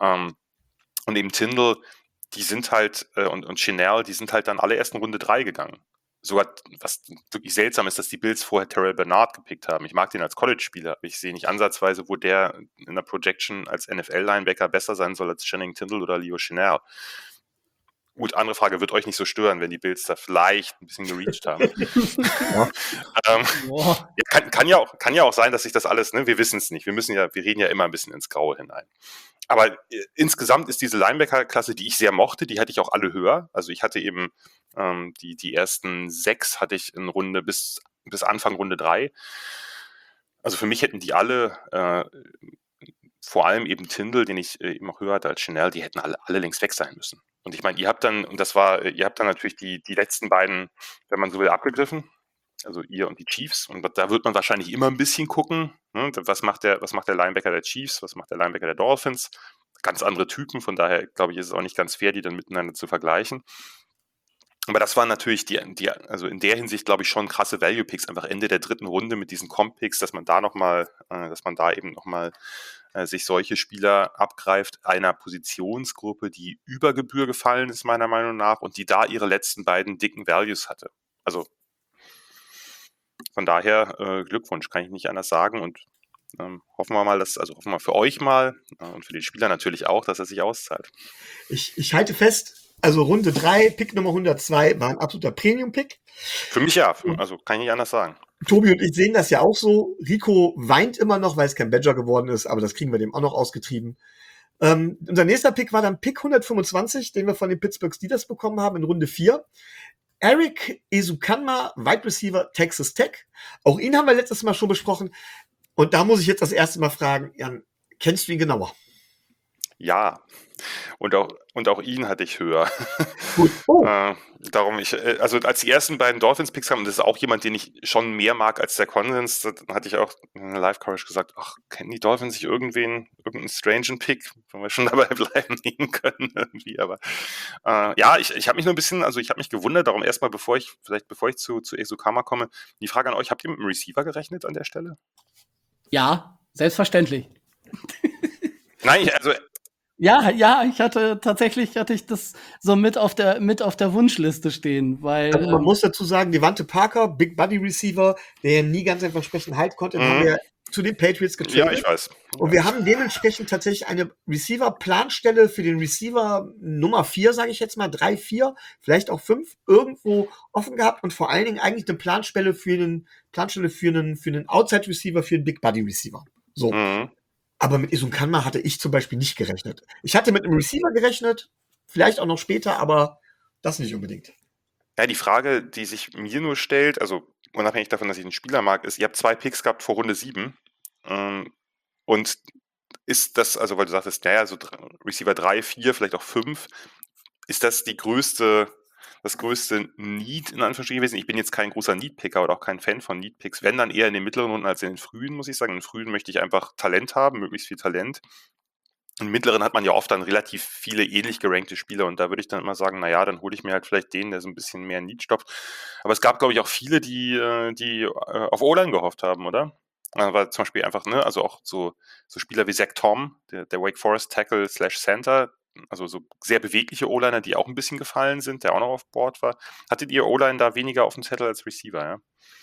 Tindall, die sind halt, und Chenal, die sind halt dann alle erst in Runde 3 gegangen. Sogar, was wirklich seltsam ist, dass die Bills vorher Terrell Bernard gepickt haben. Ich mag den als College-Spieler, aber ich sehe nicht ansatzweise, wo der in der Projection als NFL-Linebacker besser sein soll als Channing Tindall oder Leo Chenal. Gut, andere Frage, wird euch nicht so stören, wenn die Bills da vielleicht ein bisschen gereached haben. Kann ja auch sein, dass sich das alles, ne, wir wissen es nicht. Wir reden ja immer ein bisschen ins Graue hinein. Aber insgesamt ist diese Linebacker-Klasse, die ich sehr mochte, die hatte ich auch alle höher. Also ich hatte eben die ersten 6 hatte ich in Runde bis Anfang Runde 3. Also für mich hätten die alle vor allem eben Tindall, den ich eben auch höher hatte als Chenal, die hätten alle längst weg sein müssen. Und ich meine, ihr habt dann natürlich die letzten beiden, wenn man so will, abgegriffen. Also ihr und die Chiefs. Und da wird man wahrscheinlich immer ein bisschen gucken, ne? Was macht der Linebacker der Chiefs, was macht der Linebacker der Dolphins? Ganz andere Typen, von daher glaube ich, ist es auch nicht ganz fair, die dann miteinander zu vergleichen. Aber das waren natürlich also in der Hinsicht, glaube ich, schon krasse Value-Picks, einfach Ende der 3. Runde mit diesen Comp-Picks, dass man da eben nochmal sich solche Spieler abgreift, einer Positionsgruppe, die über Gebühr gefallen ist, meiner Meinung nach, und die da ihre letzten beiden dicken Values hatte. Also von daher Glückwunsch, kann ich nicht anders sagen, und hoffen wir mal, hoffen wir für euch mal und für die Spieler natürlich auch, dass er sich auszahlt. Ich halte fest, also Runde 3, Pick Nummer 102 war ein absoluter Premium-Pick. Für mich ja, also kann ich nicht anders sagen. Tobi und ich sehen das ja auch so. Rico weint immer noch, weil es kein Badger geworden ist, aber das kriegen wir dem auch noch ausgetrieben. Unser nächster Pick war dann Pick 125, den wir von den Pittsburgh Steelers bekommen haben in Runde 4. Eric Ezukanma, Wide Receiver, Texas Tech. Auch ihn haben wir letztes Mal schon besprochen. Und da muss ich jetzt das erste Mal fragen, Jan, kennst du ihn genauer? Ja, und auch ihn hatte ich höher. Gut. Oh. Darum also als die ersten beiden Dolphins-Picks kamen, das ist auch jemand, den ich schon mehr mag als der Konsens, dann hatte ich auch in der Live-Coverage gesagt, kennen die Dolphins sich irgendeinen strangen Pick, wenn wir schon dabei bleiben nehmen können irgendwie, aber ich habe mich nur ein bisschen, also ich habe mich gewundert, darum erstmal, bevor ich zu Ezukanma komme, die Frage an euch, habt ihr mit dem Receiver gerechnet an der Stelle? Ja, selbstverständlich. Nein, also Ja, ich hatte das so mit auf der Wunschliste stehen, weil man muss dazu sagen, Devante Parker, Big Buddy Receiver, der nie ganz sein Versprechen halten konnte, den haben wir zu den Patriots getradet. Ja, ich weiß. Und wir haben dementsprechend tatsächlich eine Receiver-Planstelle für den Receiver Nummer 4, sage ich jetzt mal, 3, 4, vielleicht auch 5, irgendwo offen gehabt und vor allen Dingen eigentlich eine Planstelle für einen Outside-Receiver, für einen Big-Body-Receiver. So. Mhm. Aber mit Isun Kanma hatte ich zum Beispiel nicht gerechnet. Ich hatte mit einem Receiver gerechnet, vielleicht auch noch später, aber das nicht unbedingt. Ja, die Frage, die sich mir nur stellt, also unabhängig davon, dass ich einen Spieler mag, ist, ihr habt 2 Picks gehabt vor Runde 7. Und ist das, also weil du sagtest, naja, so Receiver 3, 4, vielleicht auch 5, ist das das größte Need in Anführungsstrichen gewesen? Ich bin jetzt kein großer Need-Picker oder auch kein Fan von Need-Picks, wenn dann eher in den mittleren Runden als in den frühen, muss ich sagen. In den frühen möchte ich einfach Talent haben, möglichst viel Talent. Im mittleren hat man ja oft dann relativ viele ähnlich gerankte Spieler und da würde ich dann immer sagen, naja, dann hole ich mir halt vielleicht den, der so ein bisschen mehr Need stopft. Aber es gab, glaube ich, auch viele, die auf O-Line gehofft haben, oder? Weil zum Beispiel einfach, ne, also auch so Spieler wie Zach Tom, der Wake Forest Tackle / Center, also so sehr bewegliche O-Liner, die auch ein bisschen gefallen sind, der auch noch auf Board war. Hattet ihr O-Line da weniger auf dem Zettel als Receiver, ja?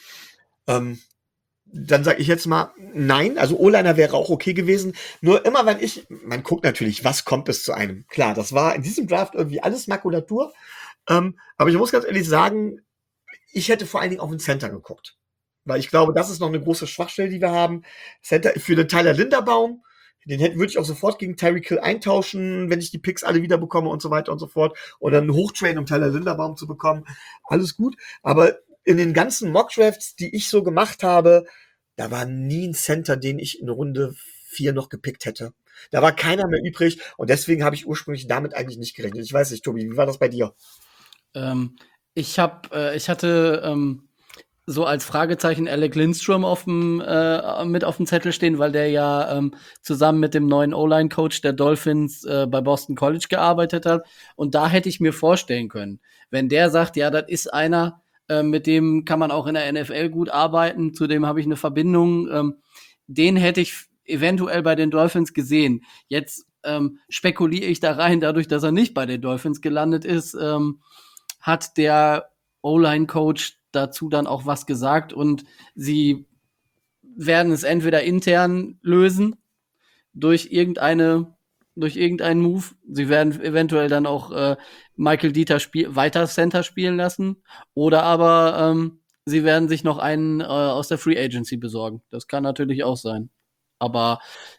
Dann sage ich jetzt mal nein, also O-Liner wäre auch okay gewesen. Nur immer, man guckt natürlich, was kommt bis zu einem. Klar, das war in diesem Draft irgendwie alles Makulatur. Aber ich muss ganz ehrlich sagen, ich hätte vor allen Dingen auf den Center geguckt. Weil ich glaube, das ist noch eine große Schwachstelle, die wir haben. Center für den Tyler Linderbaum, würde ich auch sofort gegen Tyreek Hill eintauschen, wenn ich die Picks alle wieder bekomme und so weiter und so fort. Oder einen Hochtrain, um Tyler Linderbaum zu bekommen. Alles gut. Aber in den ganzen Mock-Drafts, die ich so gemacht habe, da war nie ein Center, den ich in Runde 4 noch gepickt hätte. Da war keiner mehr übrig und deswegen habe ich ursprünglich damit eigentlich nicht gerechnet. Ich weiß nicht, Tobi, wie war das bei dir? Ich hatte so als Fragezeichen Alec Lindstrom mit auf dem Zettel stehen, weil der ja zusammen mit dem neuen O-Line-Coach der Dolphins bei Boston College gearbeitet hat. Und da hätte ich mir vorstellen können, wenn der sagt, ja, das ist einer, mit dem kann man auch in der NFL gut arbeiten, zu dem habe ich eine Verbindung, den hätte ich eventuell bei den Dolphins gesehen. Jetzt spekuliere ich da rein, dadurch, dass er nicht bei den Dolphins gelandet ist, hat der O-Line-Coach dazu dann auch was gesagt und sie werden es entweder intern lösen durch irgendeinen Move. Sie werden eventuell dann auch Michael Dieter weiter Center spielen lassen oder aber sie werden sich noch einen aus der Free Agency besorgen. Das kann natürlich auch sein. Aber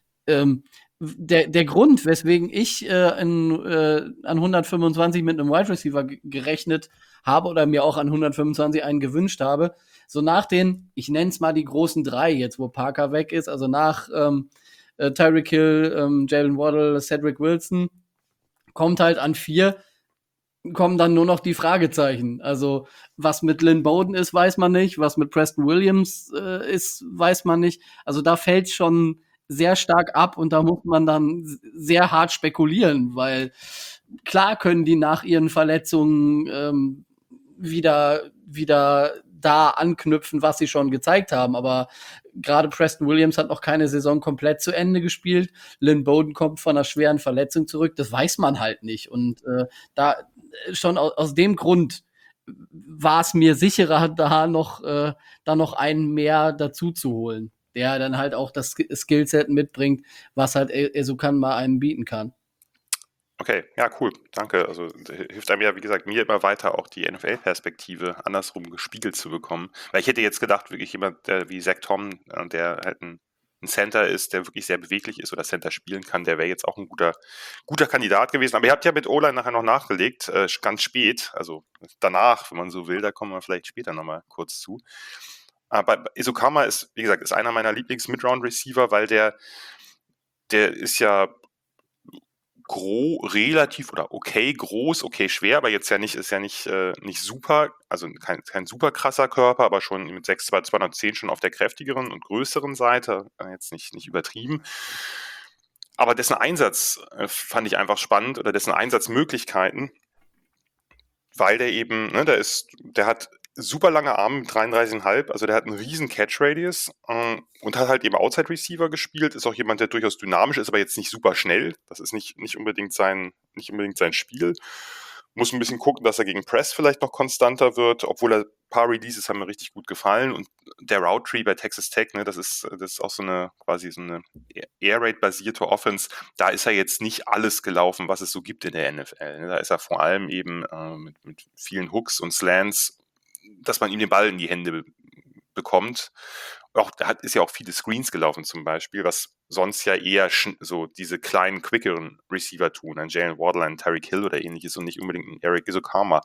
der Grund, weswegen ich an 125 mit einem Wide Receiver gerechnet habe oder mir auch an 125 einen gewünscht habe, so nach ich nenne es mal die großen 3 jetzt, wo Parker weg ist, also nach Tyreek Hill, Jalen Waddle, Cedric Wilson, kommt halt an 4, kommen dann nur noch die Fragezeichen. Also was mit Lynn Bowden ist, weiß man nicht, was mit Preston Williams ist, weiß man nicht. Also da fällt schon sehr stark ab und da muss man dann sehr hart spekulieren, weil klar können die nach ihren Verletzungen wieder da anknüpfen, was sie schon gezeigt haben, aber gerade Preston Williams hat noch keine Saison komplett zu Ende gespielt. Lynn Bowden kommt von einer schweren Verletzung zurück, das weiß man halt nicht und da schon aus dem Grund war es mir sicherer, da noch einen mehr dazu zu holen, der dann halt auch das Skillset mitbringt, was halt Esukan mal einem bieten kann. Okay, ja, cool, danke. Also hilft einem ja, wie gesagt, mir immer weiter auch die NFL-Perspektive andersrum gespiegelt zu bekommen. Weil ich hätte jetzt gedacht, wirklich jemand wie Zach Tom, der halt ein Center ist, der wirklich sehr beweglich ist oder Center spielen kann, der wäre jetzt auch ein guter Kandidat gewesen. Aber ihr habt ja mit O-Line nachher noch nachgelegt, ganz spät, also danach, wenn man so will, da kommen wir vielleicht später nochmal kurz zu. Aber Ezukanma ist, wie gesagt, ist einer meiner Lieblings-Midround-Receiver, weil der ist ja relativ oder okay groß, okay schwer, aber jetzt ist ja nicht super, also kein super krasser Körper, aber schon mit 6'2", 210 schon auf der kräftigeren und größeren Seite, jetzt nicht übertrieben. Aber dessen Einsatz fand ich einfach spannend oder dessen Einsatzmöglichkeiten, weil der eben, ne, der hat super lange Arme mit 33,5, also der hat einen riesen Catch-Radius und hat halt eben Outside-Receiver gespielt, ist auch jemand, der durchaus dynamisch ist, aber jetzt nicht super schnell. Das ist nicht unbedingt sein Spiel. Muss ein bisschen gucken, dass er gegen Press vielleicht noch konstanter wird, obwohl ein paar Releases haben mir richtig gut gefallen. Und der Route Tree bei Texas Tech, ne, das ist auch so eine quasi so eine Air Raid basierte Offense. Da ist er jetzt nicht alles gelaufen, was es so gibt in der NFL. Ne? Da ist er vor allem eben mit vielen Hooks und Slants, dass man ihm den Ball in die Hände bekommt. Auch ist ja auch viele Screens gelaufen zum Beispiel, was sonst ja eher so diese kleinen, quickeren Receiver tun, ein Jalen Waddle, ein Tyreek Hill oder ähnliches und nicht unbedingt ein Eric Isokama.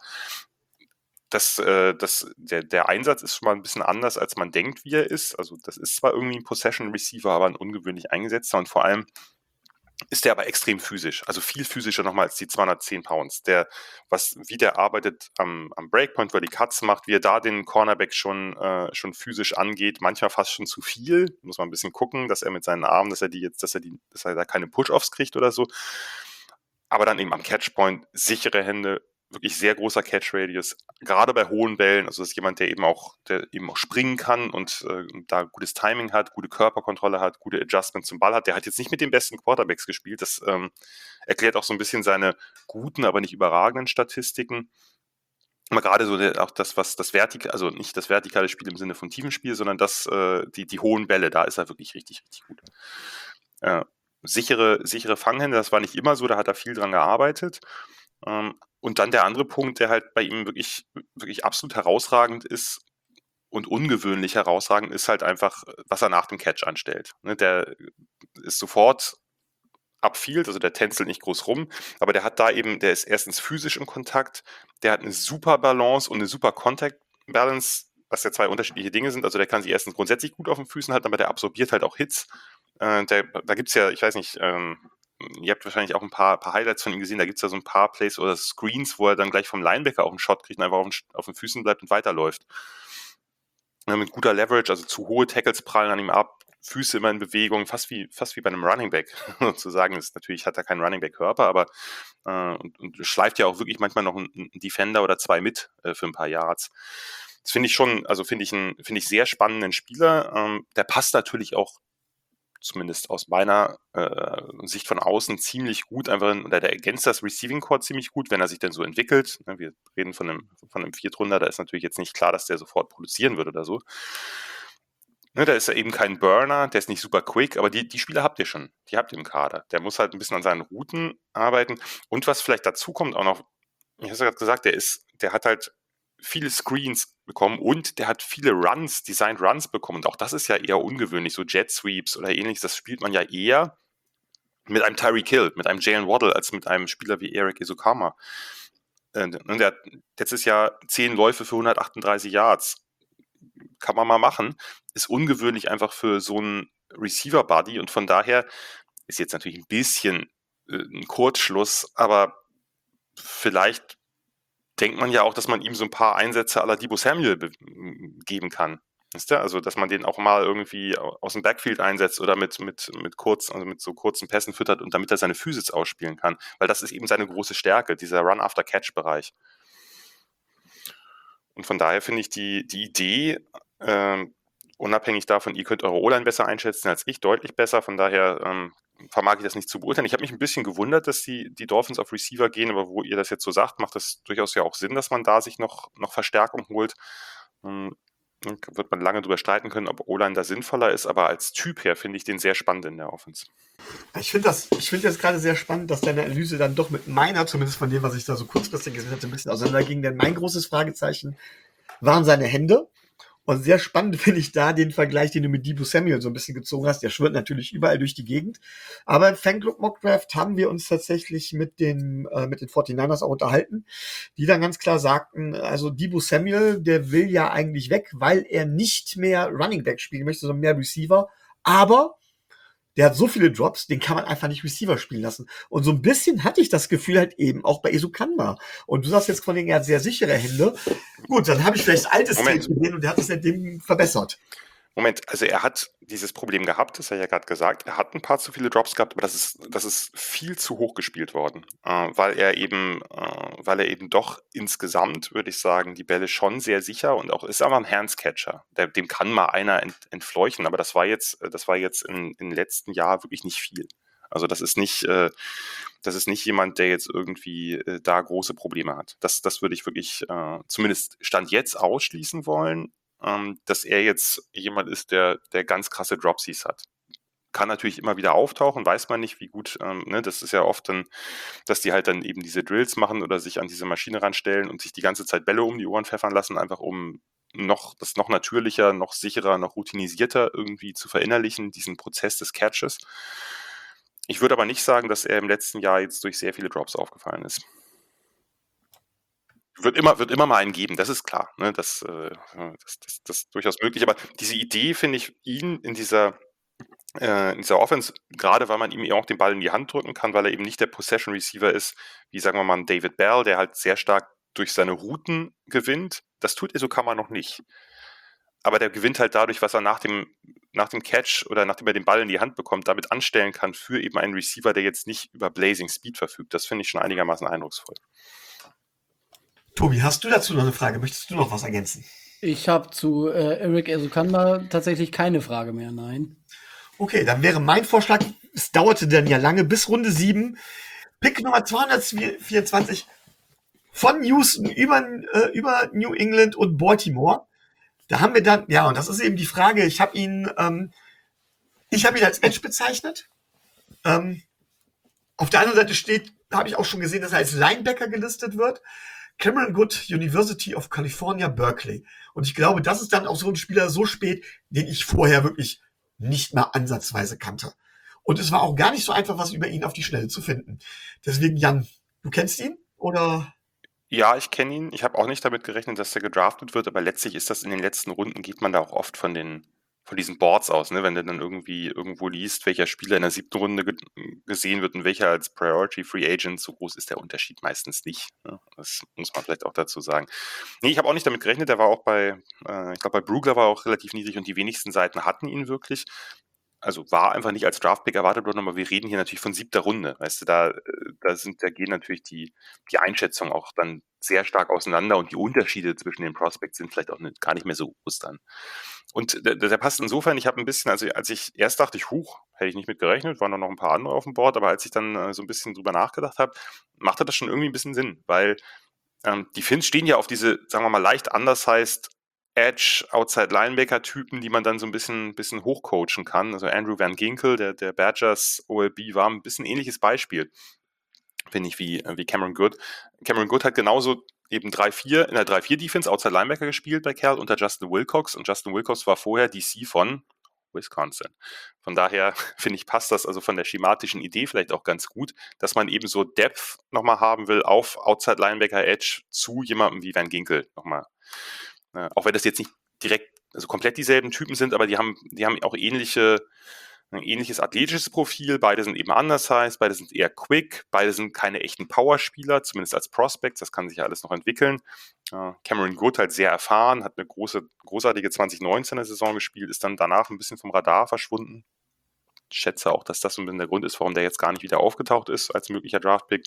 Der Einsatz ist schon mal ein bisschen anders, als man denkt, wie er ist. Also das ist zwar irgendwie ein Possession-Receiver, aber ein ungewöhnlich eingesetzter und vor allem ist der aber extrem physisch, also viel physischer nochmal als die 210 Pounds. Wie der arbeitet am Breakpoint, wo er die Cuts macht, wie er da den Cornerback schon physisch angeht, manchmal fast schon zu viel. Muss man ein bisschen gucken, dass er mit seinen Armen, dass er da keine Push-Offs kriegt oder so. Aber dann eben am Catchpoint sichere Hände, wirklich sehr großer Catch-Radius, gerade bei hohen Bällen, also das ist jemand, der eben auch springen kann und da gutes Timing hat, gute Körperkontrolle hat, gute Adjustment zum Ball hat. Der hat jetzt nicht mit den besten Quarterbacks gespielt, das erklärt auch so ein bisschen seine guten, aber nicht überragenden Statistiken. Aber gerade so auch das, was also nicht das vertikale Spiel im Sinne von Tiefenspiel, sondern die hohen Bälle, da ist er wirklich richtig, richtig gut. Sichere Fanghände, das war nicht immer so, da hat er viel dran gearbeitet. Und dann der andere Punkt, der halt bei ihm wirklich, wirklich absolut herausragend ist und ungewöhnlich herausragend, ist halt einfach, was er nach dem Catch anstellt. Ne, der ist sofort upfield, also der tänzelt nicht groß rum, aber der ist erstens physisch im Kontakt, der hat eine super Balance und eine super Contact Balance, was ja zwei unterschiedliche Dinge sind. Also der kann sich erstens grundsätzlich gut auf den Füßen halten, aber der absorbiert halt auch Hits. Da gibt's ja, ich weiß nicht, ihr habt wahrscheinlich auch ein paar Highlights von ihm gesehen, da gibt es ja so ein paar Plays oder Screens, wo er dann gleich vom Linebacker auch einen Shot kriegt und einfach auf den Füßen bleibt und weiterläuft. Mit guter Leverage, also zu hohe Tackles prallen an ihm ab, Füße immer in Bewegung, fast wie bei einem Running Back sozusagen. Natürlich hat er keinen Running Back Körper, aber und schleift ja auch wirklich manchmal noch einen Defender oder zwei mit für ein paar Yards. Das finde ich schon, also finde ich sehr spannenden Spieler. Der passt natürlich auch zumindest aus meiner Sicht von außen ziemlich gut oder der ergänzt das Receiving Core ziemlich gut, wenn er sich denn so entwickelt. Wir reden von einem Viertrunder, da ist natürlich jetzt nicht klar, dass der sofort produzieren wird oder so. Da ist er eben kein Burner, der ist nicht super quick, aber die Spieler habt ihr schon, die habt ihr im Kader. Der muss halt ein bisschen an seinen Routen arbeiten. Und was vielleicht dazu kommt auch noch, ich habe es ja gerade gesagt, der hat halt viele Screens bekommen und der hat viele Designed Runs bekommen. Und auch das ist ja eher ungewöhnlich, so Jet Sweeps oder ähnliches, das spielt man ja eher mit einem Tyreek Hill, mit einem Jalen Waddle, als mit einem Spieler wie Eric Isokama. Der hat letztes Jahr 10 Läufe für 138 Yards. Kann man mal machen. Ist ungewöhnlich einfach für so einen Receiver-Buddy und von daher ist jetzt natürlich ein bisschen ein Kurzschluss, aber vielleicht denkt man ja auch, dass man ihm so ein paar Einsätze à la Deebo Samuel geben kann. Weißt du? Also, dass man den auch mal irgendwie aus dem Backfield einsetzt oder mit so kurzen Pässen füttert und damit er seine Physis ausspielen kann. Weil das ist eben seine große Stärke, dieser Run-After-Catch-Bereich. Und von daher finde ich die Idee, unabhängig davon, ihr könnt eure O-Line besser einschätzen als ich, deutlich besser. Von daher vermag ich das nicht zu beurteilen. Ich habe mich ein bisschen gewundert, dass die Dolphins auf Receiver gehen, aber wo ihr das jetzt so sagt, macht das durchaus ja auch Sinn, dass man da sich noch Verstärkung holt. Wird man lange drüber streiten können, ob O-Line da sinnvoller ist, aber als Typ her finde ich den sehr spannend in der Offense. Ich finde jetzt gerade sehr spannend, dass deine Analyse dann doch mit meiner, zumindest von dem, was ich da so kurzfristig gesehen hatte, ein bisschen auseinanderging, denn mein großes Fragezeichen waren seine Hände. Und sehr spannend finde ich da den Vergleich, den du mit Deebo Samuel so ein bisschen gezogen hast. Der schwirrt natürlich überall durch die Gegend. Aber im Fanclub Mock Draft haben wir uns tatsächlich mit den 49ers auch unterhalten, die dann ganz klar sagten, also Deebo Samuel, der will ja eigentlich weg, weil er nicht mehr Running Back spielen möchte, sondern mehr Receiver. Aber der hat so viele Drops, den kann man einfach nicht Receiver spielen lassen. Und so ein bisschen hatte ich das Gefühl halt eben auch bei Esukanma. Und du sagst jetzt von denen, er hat sehr sichere Hände. Gut, dann habe ich vielleicht altes Tape gesehen und der hat es seitdem verbessert. Moment, also er hat dieses Problem gehabt, das hat er ja gerade gesagt. Er hat ein paar zu viele Drops gehabt, aber das ist viel zu hoch gespielt worden, weil er eben doch insgesamt, würde ich sagen, die Bälle schon sehr sicher und auch ist aber ein Handscatcher. Dem kann mal einer entfleuchen, aber das war jetzt in den letzten Jahren wirklich nicht viel. Also das ist nicht jemand, der jetzt irgendwie da große Probleme hat. Das würde ich wirklich zumindest Stand jetzt ausschließen wollen, dass er jetzt jemand ist, der ganz krasse Dropsies hat. Kann natürlich immer wieder auftauchen, weiß man nicht, wie gut, ne, das ist ja oft dann, dass die halt dann eben diese Drills machen oder sich an diese Maschine ranstellen und sich die ganze Zeit Bälle um die Ohren pfeffern lassen, einfach um das noch natürlicher, noch sicherer, noch routinisierter irgendwie zu verinnerlichen, diesen Prozess des Catches. Ich würde aber nicht sagen, dass er im letzten Jahr jetzt durch sehr viele Drops aufgefallen ist. Wird immer mal einen geben, das ist klar. Ne? Das ist durchaus möglich. Aber diese Idee finde ich ihn in dieser Offense, gerade weil man ihm eben auch den Ball in die Hand drücken kann, weil er eben nicht der Possession Receiver ist, wie sagen wir mal ein David Bell, der halt sehr stark durch seine Routen gewinnt. Das tut Ezukanma noch nicht. Aber der gewinnt halt dadurch, was er nach dem Catch oder nachdem er den Ball in die Hand bekommt, damit anstellen kann für eben einen Receiver, der jetzt nicht über Blazing Speed verfügt. Das finde ich schon einigermaßen eindrucksvoll. Tobi, hast du dazu noch eine Frage? Möchtest du noch was ergänzen? Ich habe zu Eric Ezukanma tatsächlich keine Frage mehr, nein. Okay, dann wäre mein Vorschlag, es dauerte dann ja lange, bis Runde 7, Pick Nummer 224 von Houston über New England und Baltimore. Da haben wir dann, ja, und das ist eben die Frage, ich habe ihn als Edge bezeichnet. Auf der anderen Seite habe ich auch schon gesehen, dass er als Linebacker gelistet wird. Cameron Good, University of California, Berkeley. Und ich glaube, das ist dann auch so ein Spieler so spät, den ich vorher wirklich nicht mal ansatzweise kannte. Und es war auch gar nicht so einfach, was über ihn auf die Schnelle zu finden. Deswegen, Jan, du kennst ihn? Oder? Ja, ich kenne ihn. Ich habe auch nicht damit gerechnet, dass er gedraftet wird, aber letztlich ist das in den letzten Runden, geht man da auch oft von diesen Boards aus, ne? Wenn du dann irgendwie irgendwo liest, welcher Spieler in der 7. Runde gesehen wird und welcher als Priority Free Agent, so groß ist der Unterschied meistens nicht. Ne? Das muss man vielleicht auch dazu sagen. Nee, ich habe auch nicht damit gerechnet, der war auch ich glaube bei Brugler war er auch relativ niedrig und die wenigsten Seiten hatten ihn wirklich. Also war einfach nicht als Draftpick erwartet worden, aber wir reden hier natürlich von 7. Runde. Weißt du, da gehen natürlich die Einschätzungen auch dann sehr stark auseinander und die Unterschiede zwischen den Prospects sind vielleicht auch gar nicht mehr so groß dann. Und der passt insofern, ich habe ein bisschen, also als ich erst dachte, hätte ich nicht mit gerechnet, waren da noch ein paar andere auf dem Board, aber als ich dann so ein bisschen drüber nachgedacht habe, machte das schon irgendwie ein bisschen Sinn, weil die Finns stehen ja auf diese, sagen wir mal, leicht undersized Edge, Outside Linebacker-Typen, die man dann so ein bisschen hochcoachen kann. Also Andrew Van Ginkel, der Badgers OLB, war ein bisschen ähnliches Beispiel, finde ich, wie Cameron Good. Cameron Good hat genauso eben in der 3-4-Defense Outside Linebacker gespielt bei Cal unter Justin Wilcox und Justin Wilcox war vorher DC von Wisconsin. Von daher, finde ich, passt das also von der schematischen Idee vielleicht auch ganz gut, dass man eben so Depth nochmal haben will auf Outside Linebacker Edge zu jemandem wie Van Ginkel nochmal. Auch wenn das jetzt nicht direkt, also komplett dieselben Typen sind, aber die haben auch ein ähnliches athletisches Profil. Beide sind eben undersized, beide sind eher quick, beide sind keine echten Powerspieler, zumindest als Prospects. Das kann sich ja alles noch entwickeln. Cameron Good halt sehr erfahren, hat eine großartige 2019er Saison gespielt, ist dann danach ein bisschen vom Radar verschwunden. Ich schätze auch, dass das so ein bisschen der Grund ist, warum der jetzt gar nicht wieder aufgetaucht ist als möglicher Draftpick.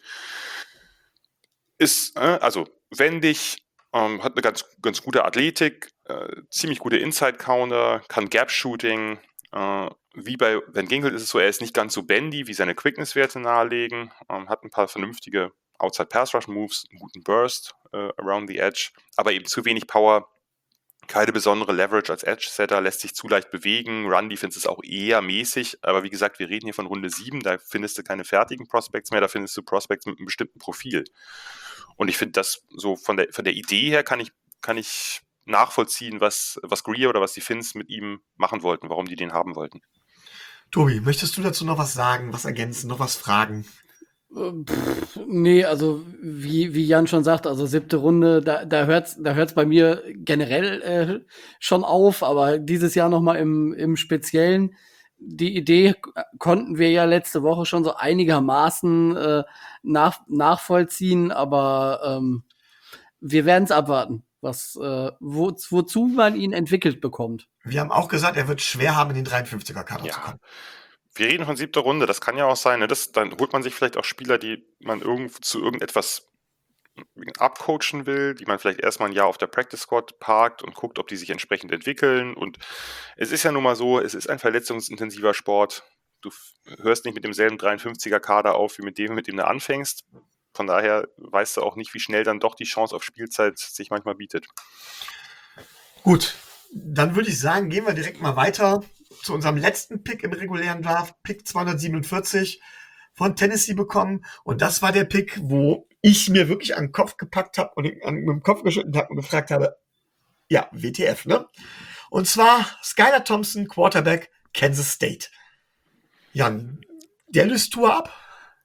Ist also wendig, hat eine ganz gute Athletik, ziemlich gute Inside-Counter, kann Gap-Shooting. Wie bei Van Ginkel ist es so, er ist nicht ganz so bendy, wie seine Quickness-Werte nahelegen, hat ein paar vernünftige Outside-Pass-Rush-Moves, einen guten Burst around the edge, aber eben zu wenig Power, keine besondere Leverage als Edge-Setter, lässt sich zu leicht bewegen, Run-Defense ist auch eher mäßig, aber wie gesagt, wir reden hier von Runde 7, da findest du keine fertigen Prospects mehr, da findest du Prospects mit einem bestimmten Profil. Und ich finde das so von der Idee her kann ich nachvollziehen, was Greer oder was die Finns mit ihm machen wollten, warum die den haben wollten. Tobi, möchtest du dazu noch was sagen, was ergänzen, noch was fragen? Nee, also wie Jan schon sagt, also 7. Runde, da hört's bei mir generell schon auf, aber dieses Jahr nochmal im Speziellen. Die Idee konnten wir ja letzte Woche schon so einigermaßen nachvollziehen, aber wir werden es abwarten, wozu man ihn entwickelt bekommt. Wir haben auch gesagt, er wird schwer haben, in den 53er-Kader zu kommen. Wir reden von 7. Runde, das kann ja auch sein, ne? Dann holt man sich vielleicht auch Spieler, die man zu irgendetwas abcoachen will, die man vielleicht erstmal ein Jahr auf der Practice Squad parkt und guckt, ob die sich entsprechend entwickeln. Und es ist ja nun mal so, es ist ein verletzungsintensiver Sport. du hörst nicht mit demselben 53er-Kader auf, wie mit dem du anfängst. Von daher weißt du auch nicht, wie schnell dann doch die Chance auf Spielzeit sich manchmal bietet. Gut, dann würde ich sagen, gehen wir direkt mal weiter zu unserem letzten Pick im regulären Draft, Pick 247 von Tennessee bekommen. Und das war der Pick, wo ich mir wirklich an den Kopf gepackt habe und mit dem Kopf geschüttelt habe und gefragt habe, ja, WTF, ne? Und zwar Skylar Thompson, Quarterback, Kansas State. Jan, der löst Tour ab?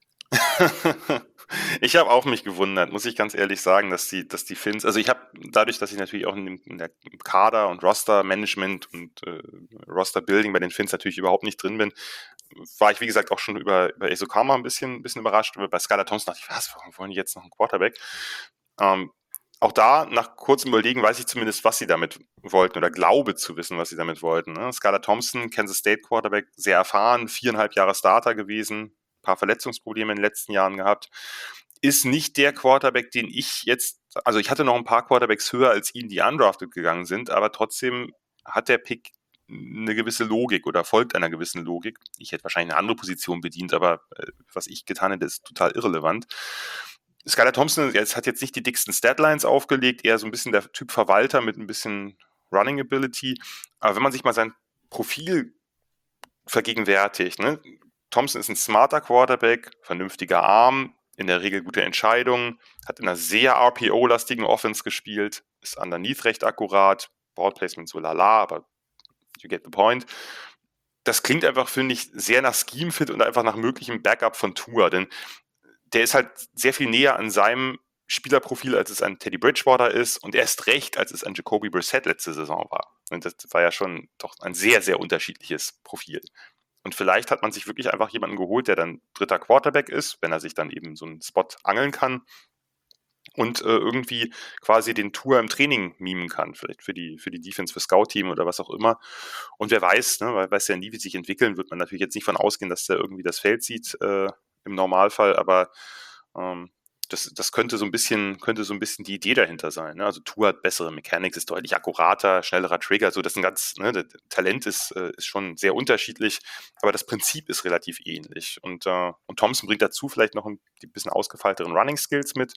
Ich habe auch mich gewundert, muss ich ganz ehrlich sagen, dass die Finns, also ich habe dadurch, dass ich natürlich auch in der Kader- und Roster-Management und Roster-Building bei den Finns natürlich überhaupt nicht drin bin, war ich, wie gesagt, auch schon über Esokama ein bisschen überrascht. Aber bei Skylar Thompson dachte ich, was, warum wollen die jetzt noch einen Quarterback? Auch da, nach kurzem Überlegen, weiß ich zumindest, was sie damit wollten oder glaube zu wissen, was sie damit wollten. Ne? Skylar Thompson, Kansas State Quarterback, sehr erfahren, 4,5 Jahre Starter gewesen, ein paar Verletzungsprobleme in den letzten Jahren gehabt. Ist nicht der Quarterback, den ich jetzt, also ich hatte noch ein paar Quarterbacks höher als ihn, die undrafted gegangen sind, aber trotzdem hat der Pick eine gewisse Logik oder folgt einer gewissen Logik. Ich hätte wahrscheinlich eine andere Position bedient, aber was ich getan hätte, ist total irrelevant. Skylar Thompson hat jetzt nicht die dicksten Statlines aufgelegt, eher so ein bisschen der Typ Verwalter mit ein bisschen Running Ability. Aber wenn man sich mal sein Profil vergegenwärtigt, ne? Thompson ist ein smarter Quarterback, vernünftiger Arm, in der Regel gute Entscheidungen, hat in einer sehr RPO-lastigen Offense gespielt, ist underneath recht akkurat, Ballplacement so lala, aber you get the point. Das klingt einfach, finde ich, sehr nach Scheme-Fit und einfach nach möglichem Backup von Tua, denn der ist halt sehr viel näher an seinem Spielerprofil, als es ein Teddy Bridgewater ist und erst recht, als es ein Jacoby Brissett letzte Saison war. Und das war ja schon doch ein sehr, sehr unterschiedliches Profil. Und vielleicht hat man sich wirklich einfach jemanden geholt, der dann dritter Quarterback ist, wenn er sich dann eben so einen Spot angeln kann und irgendwie quasi den Tour im Training mimen kann, vielleicht für die Defense, für Scout-Team oder was auch immer. Und wer weiß, ne, weil weiß ja nie, wie sich entwickeln, wird man natürlich jetzt nicht von ausgehen, dass der irgendwie das Feld sieht im Normalfall, aber das könnte so ein bisschen die Idee dahinter sein. Ne? Also Tour hat bessere Mechanics, ist deutlich akkurater, schnellerer Trigger, so das ist ein ganz, ne, das Talent ist schon sehr unterschiedlich, aber das Prinzip ist relativ ähnlich. Und Thompson bringt dazu vielleicht noch ein bisschen ausgefeilteren Running Skills mit.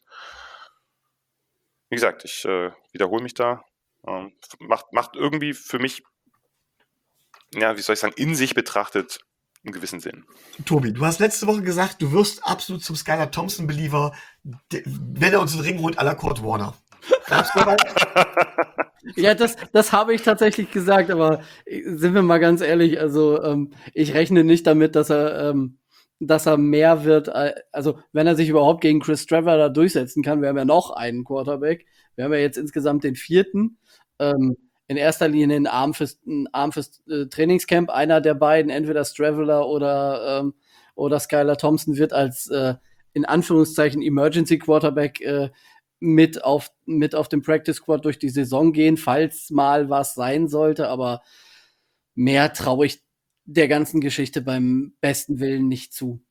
Wie gesagt, ich wiederhole mich da. Macht irgendwie für mich, ja, wie soll ich sagen, in sich betrachtet einen gewissen Sinn. Tobi, du hast letzte Woche gesagt, du wirst absolut zum Skylar Thompson-Believer, wenn er uns den Ring holt à la Kurt Warner. Ja, das habe ich tatsächlich gesagt, aber sind wir mal ganz ehrlich, also ich rechne nicht damit, dass er mehr wird, also wenn er sich überhaupt gegen Chris Trevor da durchsetzen kann. Wir haben ja noch einen Quarterback, wir haben ja jetzt insgesamt den 4. In erster Linie ein Arm fürs Trainingscamp, einer der beiden, entweder Straveller oder Skylar Thompson wird als in Anführungszeichen Emergency Quarterback mit auf dem Practice Squad durch die Saison gehen, falls mal was sein sollte, aber mehr traue ich der ganzen Geschichte beim besten Willen nicht zu.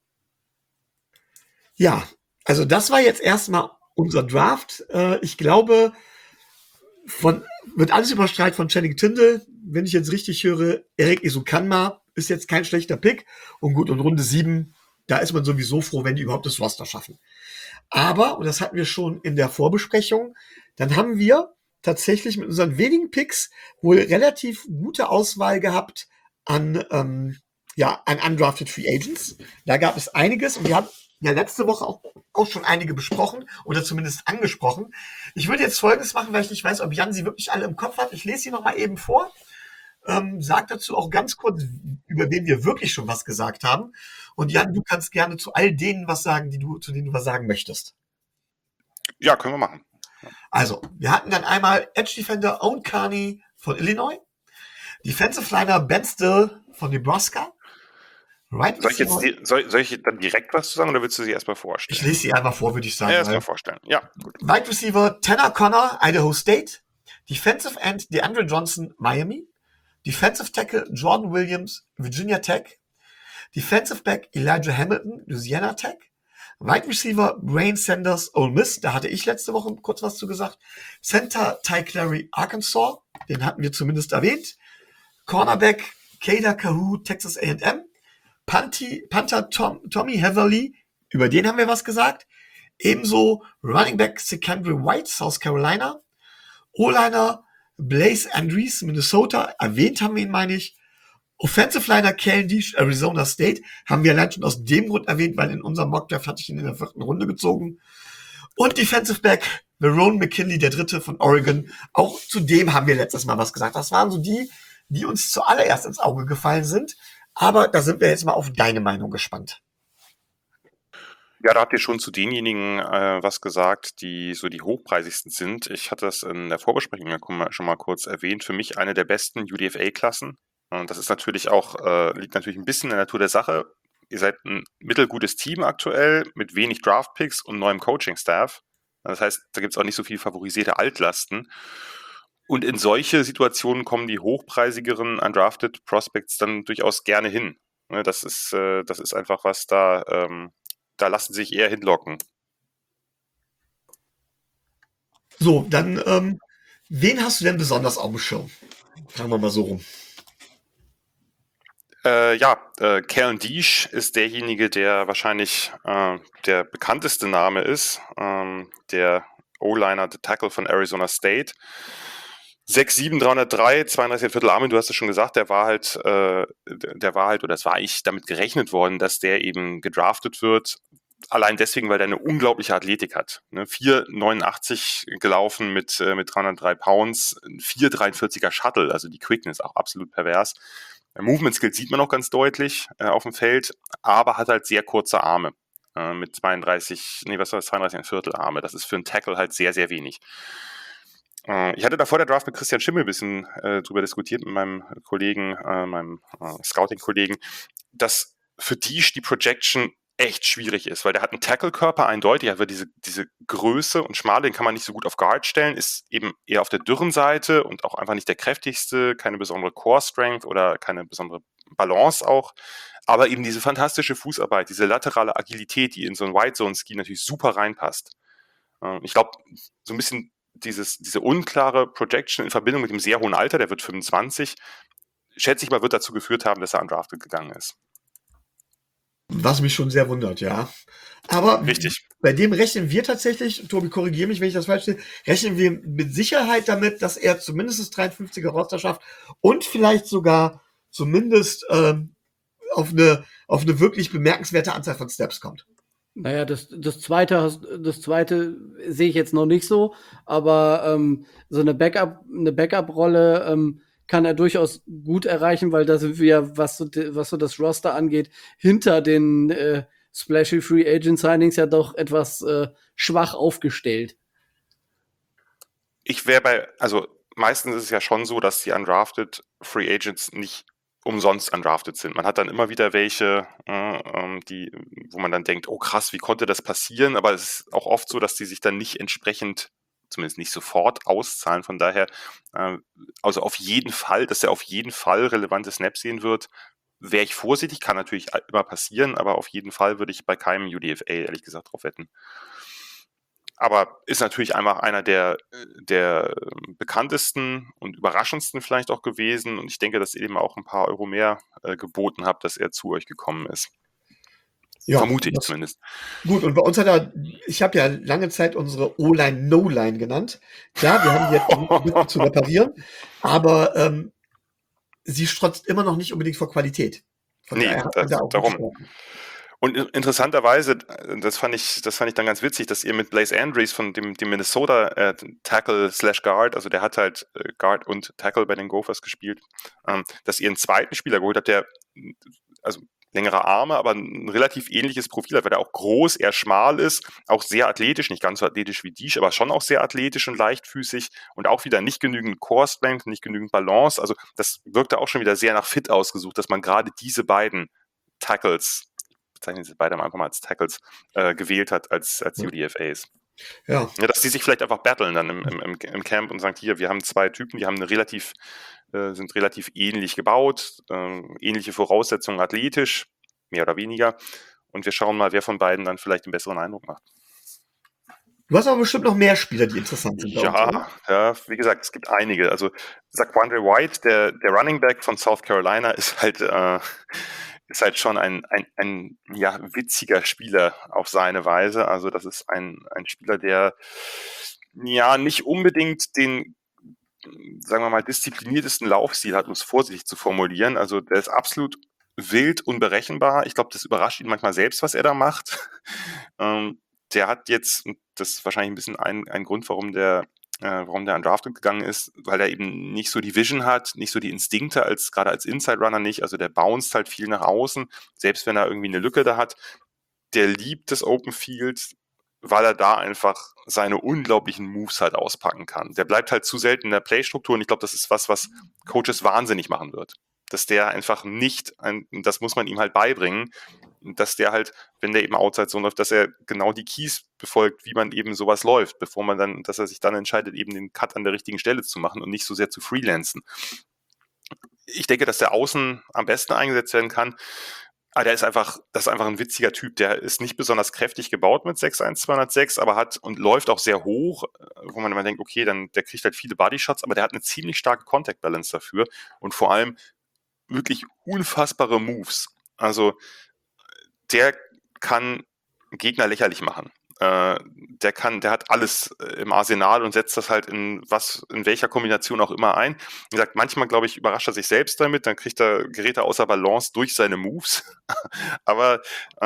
Ja, also das war jetzt erstmal unser Draft. Ich glaube, wird alles überstrahlt von Channing Tindall. Wenn ich jetzt richtig höre, Erik Ezukanma ist jetzt kein schlechter Pick. Und gut, und Runde 7, da ist man sowieso froh, wenn die überhaupt das Roster schaffen. Aber, und das hatten wir schon in der Vorbesprechung, dann haben wir tatsächlich mit unseren wenigen Picks wohl relativ gute Auswahl gehabt an undrafted Free Agents. Da gab es einiges und wir haben ja letzte Woche auch schon einige besprochen oder zumindest angesprochen. Ich würde jetzt Folgendes machen, weil ich nicht weiß, ob Jan sie wirklich alle im Kopf hat. Ich lese sie noch mal eben vor. Sag dazu auch ganz kurz, über wen wir wirklich schon was gesagt haben. Und Jan, du kannst gerne zu all denen was sagen, zu denen du was sagen möchtest. Ja, können wir machen. Also, wir hatten dann einmal Edge Defender Owen Carney von Illinois, Defensive Liner Ben Still von Nebraska. Soll ich dann direkt was zu sagen oder willst du sie erstmal vorstellen? Ich lese sie einfach vor, würde ich sagen. Erstmal vorstellen, ja. Gut. Wide Receiver Tanner Connor, Idaho State. Defensive End DeAndre Johnson, Miami. Defensive Tackle Jordan Williams, Virginia Tech. Defensive Back Elijah Hamilton, Louisiana Tech. Wide Receiver Brain Sanders, Ole Miss. Da hatte ich letzte Woche kurz was zu gesagt. Center Ty Clary, Arkansas. Den hatten wir zumindest erwähnt. Cornerback Kader Kahoo, Texas A&M. Panther Tommy Heatherly, über den haben wir was gesagt. Ebenso Running Back Secondary White, South Carolina. O-Liner Blaze Andrews, Minnesota. Erwähnt haben wir ihn, meine ich. Offensive Liner Kellen Diesch, Arizona State. Haben wir allein schon aus dem Grund erwähnt, weil in unserem Mockdraft hatte ich ihn in der 4. Runde gezogen. Und Defensive Back Verone McKinley, der Dritte von Oregon. Auch zu dem haben wir letztes Mal was gesagt. Das waren so die uns zuallererst ins Auge gefallen sind. Aber da sind wir jetzt mal auf deine Meinung gespannt. Ja, da habt ihr schon zu denjenigen was gesagt, die so die hochpreisigsten sind. Ich hatte das in der Vorbesprechung ja schon mal kurz erwähnt. Für mich eine der besten UDFA-Klassen. Und das ist natürlich auch, liegt natürlich ein bisschen in der Natur der Sache. Ihr seid ein mittelgutes Team aktuell mit wenig Draft-Picks und neuem Coaching-Staff. Das heißt, da gibt es auch nicht so viel favorisierte Altlasten. Und in solche Situationen kommen die hochpreisigeren Undrafted Prospects dann durchaus gerne hin. Das ist einfach was, da lassen sich eher hinlocken. So, dann, wen hast du denn besonders auf dem Schirm? Fragen wir mal so rum. Kellen Diesch ist derjenige, der wahrscheinlich der bekannteste Name ist. Der O-Liner, der Tackle von Arizona State. 6'7", 303, 32 Viertel Arme, du hast es schon gesagt, der war halt, oder es war eigentlich damit gerechnet worden, dass der eben gedraftet wird. Allein deswegen, weil der eine unglaubliche Athletik hat. 4,89 gelaufen mit 303 Pounds, 4,43er Shuttle, also die Quickness auch absolut pervers. Movement Skills sieht man auch ganz deutlich auf dem Feld, aber hat halt sehr kurze Arme mit 32 Viertel Arme. Das ist für einen Tackle halt sehr, sehr wenig. Ich hatte da vor der Draft mit Christian Schimmel ein bisschen drüber diskutiert mit meinem Kollegen, meinem Scouting-Kollegen, dass für die Projection echt schwierig ist, weil der hat einen Tackle-Körper eindeutig, aber diese Größe und Schmale, den kann man nicht so gut auf Guard stellen, ist eben eher auf der dürren Seite und auch einfach nicht der kräftigste, keine besondere Core-Strength oder keine besondere Balance auch, aber eben diese fantastische Fußarbeit, diese laterale Agilität, die in so ein Wide-Zone-Ski natürlich super reinpasst. Ich glaube, so ein bisschen diese unklare Projection in Verbindung mit dem sehr hohen Alter, der wird 25, schätze ich mal, wird dazu geführt haben, dass er undrafted gegangen ist. Was mich schon sehr wundert, ja. Aber richtig. Bei dem rechnen wir tatsächlich, Tobi, korrigiere mich, wenn ich das falsch sehe, rechnen wir mit Sicherheit damit, dass er zumindest das 53er Roster schafft und vielleicht sogar zumindest auf eine wirklich bemerkenswerte Anzahl von Steps kommt. Naja, das zweite sehe ich jetzt noch nicht so, aber so eine Backup-Rolle kann er durchaus gut erreichen, weil da sind wir, was so das Roster angeht, hinter den Splashy Free Agent Signings ja doch etwas schwach aufgestellt. Meistens ist es ja schon so, dass die Undrafted Free Agents nicht umsonst undrafted sind. Man hat dann immer wieder welche, wo man dann denkt, oh krass, wie konnte das passieren? Aber es ist auch oft so, dass die sich dann nicht entsprechend, zumindest nicht sofort auszahlen. Von daher, also auf jeden Fall, dass er auf jeden Fall relevante Snaps sehen wird, wäre ich vorsichtig, kann natürlich immer passieren, aber auf jeden Fall würde ich bei keinem UDFA ehrlich gesagt drauf wetten. Aber ist natürlich einfach einer der bekanntesten und überraschendsten vielleicht auch gewesen. Und ich denke, dass ihr eben auch ein paar Euro mehr geboten habt, dass er zu euch gekommen ist. Ja, vermute ich zumindest. Gut, und bei uns ich habe ja lange Zeit unsere O-Line, No-Line genannt. Klar, wir haben die jetzt ein bisschen zu reparieren, aber sie strotzt immer noch nicht unbedingt vor Qualität. Von daher darum. Und interessanterweise, das fand ich dann ganz witzig, dass ihr mit Blaze Andrews von dem Minnesota Tackle / Guard, also der hat halt Guard und Tackle bei den Gophers gespielt, dass ihr einen zweiten Spieler geholt habt, der also längere Arme, aber ein relativ ähnliches Profil hat, weil der auch groß, eher schmal ist, auch sehr athletisch, nicht ganz so athletisch wie Diesch, aber schon auch sehr athletisch und leichtfüßig und auch wieder nicht genügend Core Strength, nicht genügend Balance. Also das wirkte auch schon wieder sehr nach Fit ausgesucht, dass man gerade diese beiden Tackles, bezeichnen sie beide einfach mal als Tackles, gewählt hat als UDFAs. Ja, dass die sich vielleicht einfach battlen dann im Camp und sagen, hier, wir haben zwei Typen, die haben sind relativ ähnlich gebaut, ähnliche Voraussetzungen athletisch, mehr oder weniger. Und wir schauen mal, wer von beiden dann vielleicht einen besseren Eindruck macht. Du hast aber bestimmt noch mehr Spieler, die interessant sind. Ja, wie gesagt, es gibt einige. Also Zaquandre White, der Running Back von South Carolina, ist halt ist halt schon ein ja, witziger Spieler auf seine Weise. Also das ist ein Spieler, der ja nicht unbedingt den, sagen wir mal, diszipliniertesten Laufstil hat, um es vorsichtig zu formulieren. Also der ist absolut wild, unberechenbar. Ich glaube, das überrascht ihn manchmal selbst, was er da macht. Der hat jetzt, und das ist wahrscheinlich ein bisschen ein Grund, warum der undrafted gegangen ist, weil er eben nicht so die Vision hat, nicht so die Instinkte, gerade als Inside Runner nicht. Also der bounced halt viel nach außen, selbst wenn er irgendwie eine Lücke da hat. Der liebt das Open Field, weil er da einfach seine unglaublichen Moves halt auspacken kann. Der bleibt halt zu selten in der Playstruktur und ich glaube, das ist was Coaches wahnsinnig machen wird. Dass der einfach nicht, das muss man ihm halt beibringen, dass der halt, wenn der eben Outside Zone läuft, dass er genau die Keys befolgt, wie man eben sowas läuft, dass er sich dann entscheidet, eben den Cut an der richtigen Stelle zu machen und nicht so sehr zu freelancen. Ich denke, dass der außen am besten eingesetzt werden kann. Aber das ist einfach ein witziger Typ. Der ist nicht besonders kräftig gebaut mit 6'1", 206, aber hat und läuft auch sehr hoch, wo man immer denkt, okay, dann der kriegt halt viele Bodyshots, aber der hat eine ziemlich starke Contact Balance dafür und vor allem wirklich unfassbare Moves. Also der kann Gegner lächerlich machen. Der hat alles im Arsenal und setzt das halt in welcher Kombination auch immer ein. Wie gesagt, manchmal, glaube ich, überrascht er sich selbst damit, dann gerät er außer Balance durch seine Moves. Aber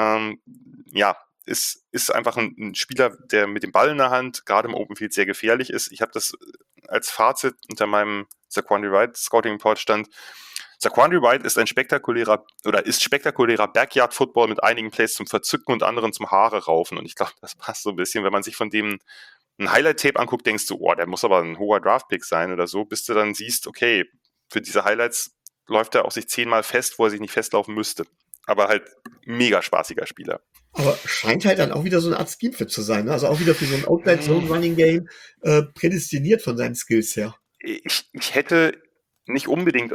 ja, ist einfach ein Spieler, der mit dem Ball in der Hand, gerade im Open Field, sehr gefährlich ist. Ich habe das als Fazit unter meinem Zaquandre White Scouting Report stand. Zaquandre White ist spektakulärer Backyard-Football mit einigen Plays zum Verzücken und anderen zum Haare raufen. Und ich glaube, das passt so ein bisschen, wenn man sich von dem ein Highlight-Tape anguckt, denkst du, oh, der muss aber ein hoher Draft-Pick sein oder so, bis du dann siehst, okay, für diese Highlights läuft er auch sich 10-mal fest, wo er sich nicht festlaufen müsste. Aber halt mega spaßiger Spieler. Aber scheint halt dann auch wieder so eine Art Scheme-Fit zu sein. Ne? Also auch wieder für so ein Outside-Zone-Running-Game prädestiniert von seinen Skills her. Ich hätte nicht unbedingt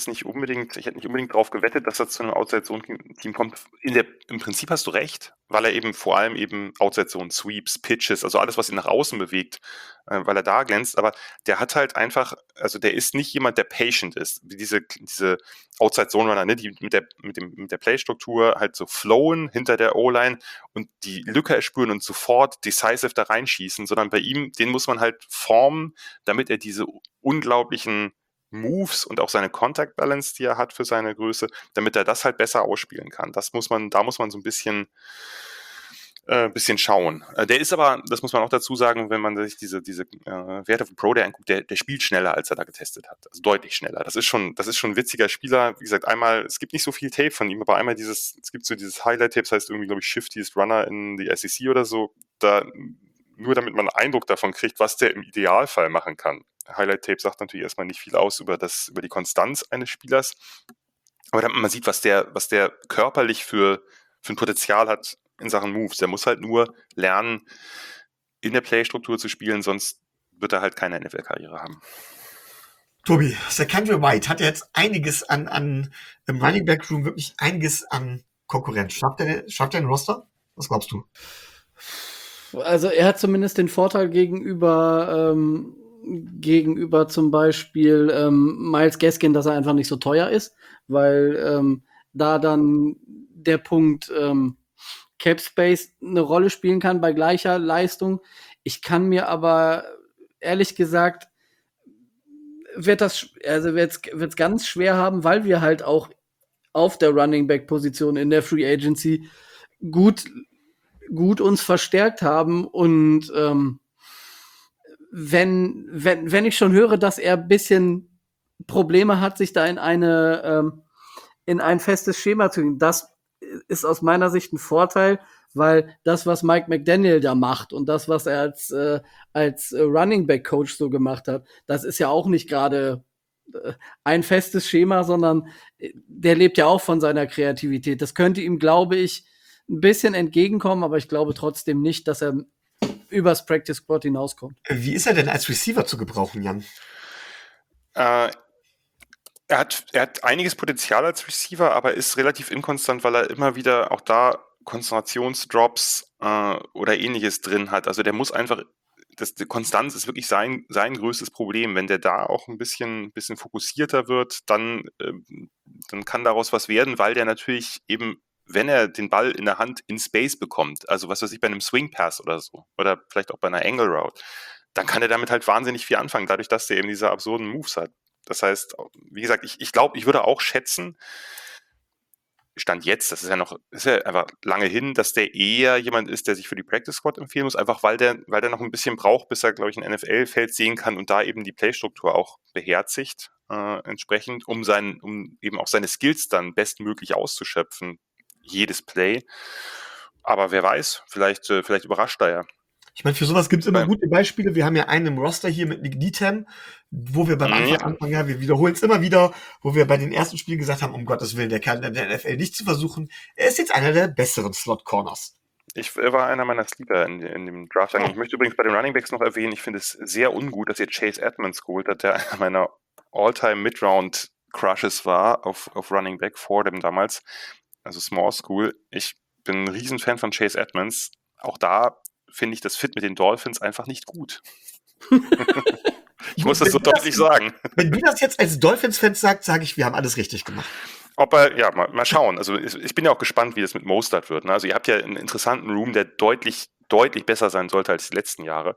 drauf gewettet, dass er zu einem Outside-Zone-Team kommt. Im Prinzip hast du recht, weil er eben vor allem eben Outside-Zone-Sweeps, Pitches, also alles, was ihn nach außen bewegt, weil er da glänzt. Aber der hat halt einfach, also der ist nicht jemand, der patient ist. Wie diese Outside-Zone-Runner, ne, die mit der Play-Struktur halt so flowen hinter der O-Line und die Lücke erspüren und sofort decisive da reinschießen, sondern bei ihm, den muss man halt formen, damit er diese unglaublichen Moves und auch seine Contact Balance, die er hat für seine Größe, damit er das halt besser ausspielen kann. Da muss man so ein bisschen schauen. Der ist aber, das muss man auch dazu sagen, wenn man sich diese Werte von Pro Day anguckt, der spielt schneller, als er da getestet hat. Also deutlich schneller. Das ist schon ein witziger Spieler. Wie gesagt, es gibt nicht so viel Tape von ihm, aber einmal es gibt so dieses Highlight-Tape, das heißt irgendwie, glaube ich, Shiftiest Runner in die SEC oder so. Nur damit man einen Eindruck davon kriegt, was der im Idealfall machen kann. Highlight-Tape sagt natürlich erstmal nicht viel aus über die Konstanz eines Spielers. Aber damit man sieht, was der körperlich für ein Potenzial hat in Sachen Moves. Der muss halt nur lernen, in der Playstruktur zu spielen, sonst wird er halt keine NFL-Karriere haben. Tobi, Zaquandre White hat ja jetzt einiges im Running Back Room, wirklich einiges an Konkurrenz. Schafft er einen Roster? Was glaubst du? Also er hat zumindest den Vorteil gegenüber zum Beispiel Myles Gaskin, dass er einfach nicht so teuer ist, weil da dann der Punkt Cap Space eine Rolle spielen kann bei gleicher Leistung. Ich kann mir aber ehrlich gesagt wird's ganz schwer haben, weil wir halt auch auf der Running Back Position in der Free Agency gut uns verstärkt haben und wenn ich schon höre, dass er ein bisschen Probleme hat, sich da in ein festes Schema zu gehen, das ist aus meiner Sicht ein Vorteil, weil das, was Mike McDaniel da macht und das, was er als Running Back Coach so gemacht hat, das ist ja auch nicht gerade ein festes Schema, sondern der lebt ja auch von seiner Kreativität. Das könnte ihm, glaube ich, ein bisschen entgegenkommen, aber ich glaube trotzdem nicht, dass er übers Practice Squad hinauskommt. Wie ist er denn als Receiver zu gebrauchen, Jan? Er hat einiges Potenzial als Receiver, aber ist relativ inkonstant, weil er immer wieder auch da Konzentrationsdrops oder ähnliches drin hat. Also der muss einfach die Konstanz ist wirklich sein größtes Problem. Wenn der da auch ein bisschen fokussierter wird, dann kann daraus was werden, weil der natürlich eben, wenn er den Ball in der Hand in Space bekommt, also was weiß ich, bei einem Swing Pass oder so, oder vielleicht auch bei einer Angle Route, dann kann er damit halt wahnsinnig viel anfangen, dadurch, dass der eben diese absurden Moves hat. Das heißt, wie gesagt, ich glaube, ich würde auch schätzen, Stand jetzt, das ist ja einfach lange hin, dass der eher jemand ist, der sich für die Practice Squad empfehlen muss, einfach weil der noch ein bisschen braucht, bis er, glaube ich, ein NFL-Feld sehen kann und da eben die Playstruktur auch beherzigt, entsprechend, um eben auch seine Skills dann bestmöglich auszuschöpfen, jedes Play. Aber wer weiß, vielleicht überrascht er ja. Ich meine, für sowas gibt es immer gute Beispiele. Wir haben ja einen im Roster hier mit Nick Needham, wo wir beim Anfang, wir wiederholen es immer wieder, wo wir bei den ersten Spielen gesagt haben, um Gottes Willen, der kann in der NFL nicht zu versuchen. Er ist jetzt einer der besseren Slot-Corners. Er war einer meiner Sleeper in dem Draft. Ich möchte übrigens bei den Running Backs noch erwähnen, ich finde es sehr ungut, dass ihr Chase Edmonds geholt habt, der einer meiner All-Time Mid-Round-Crushes war auf Running Back vor dem damals, also Small School. Ich bin ein Riesenfan von Chase Edmonds. Auch da finde ich das Fit mit den Dolphins einfach nicht gut. Ich muss das so deutlich sagen. Wenn du das jetzt als Dolphins-Fans sagst, sage ich, wir haben alles richtig gemacht. Mal schauen. Also ich bin ja auch gespannt, wie das mit Mostert wird. Ne? Also ihr habt ja einen interessanten Room, der deutlich, deutlich besser sein sollte als die letzten Jahre.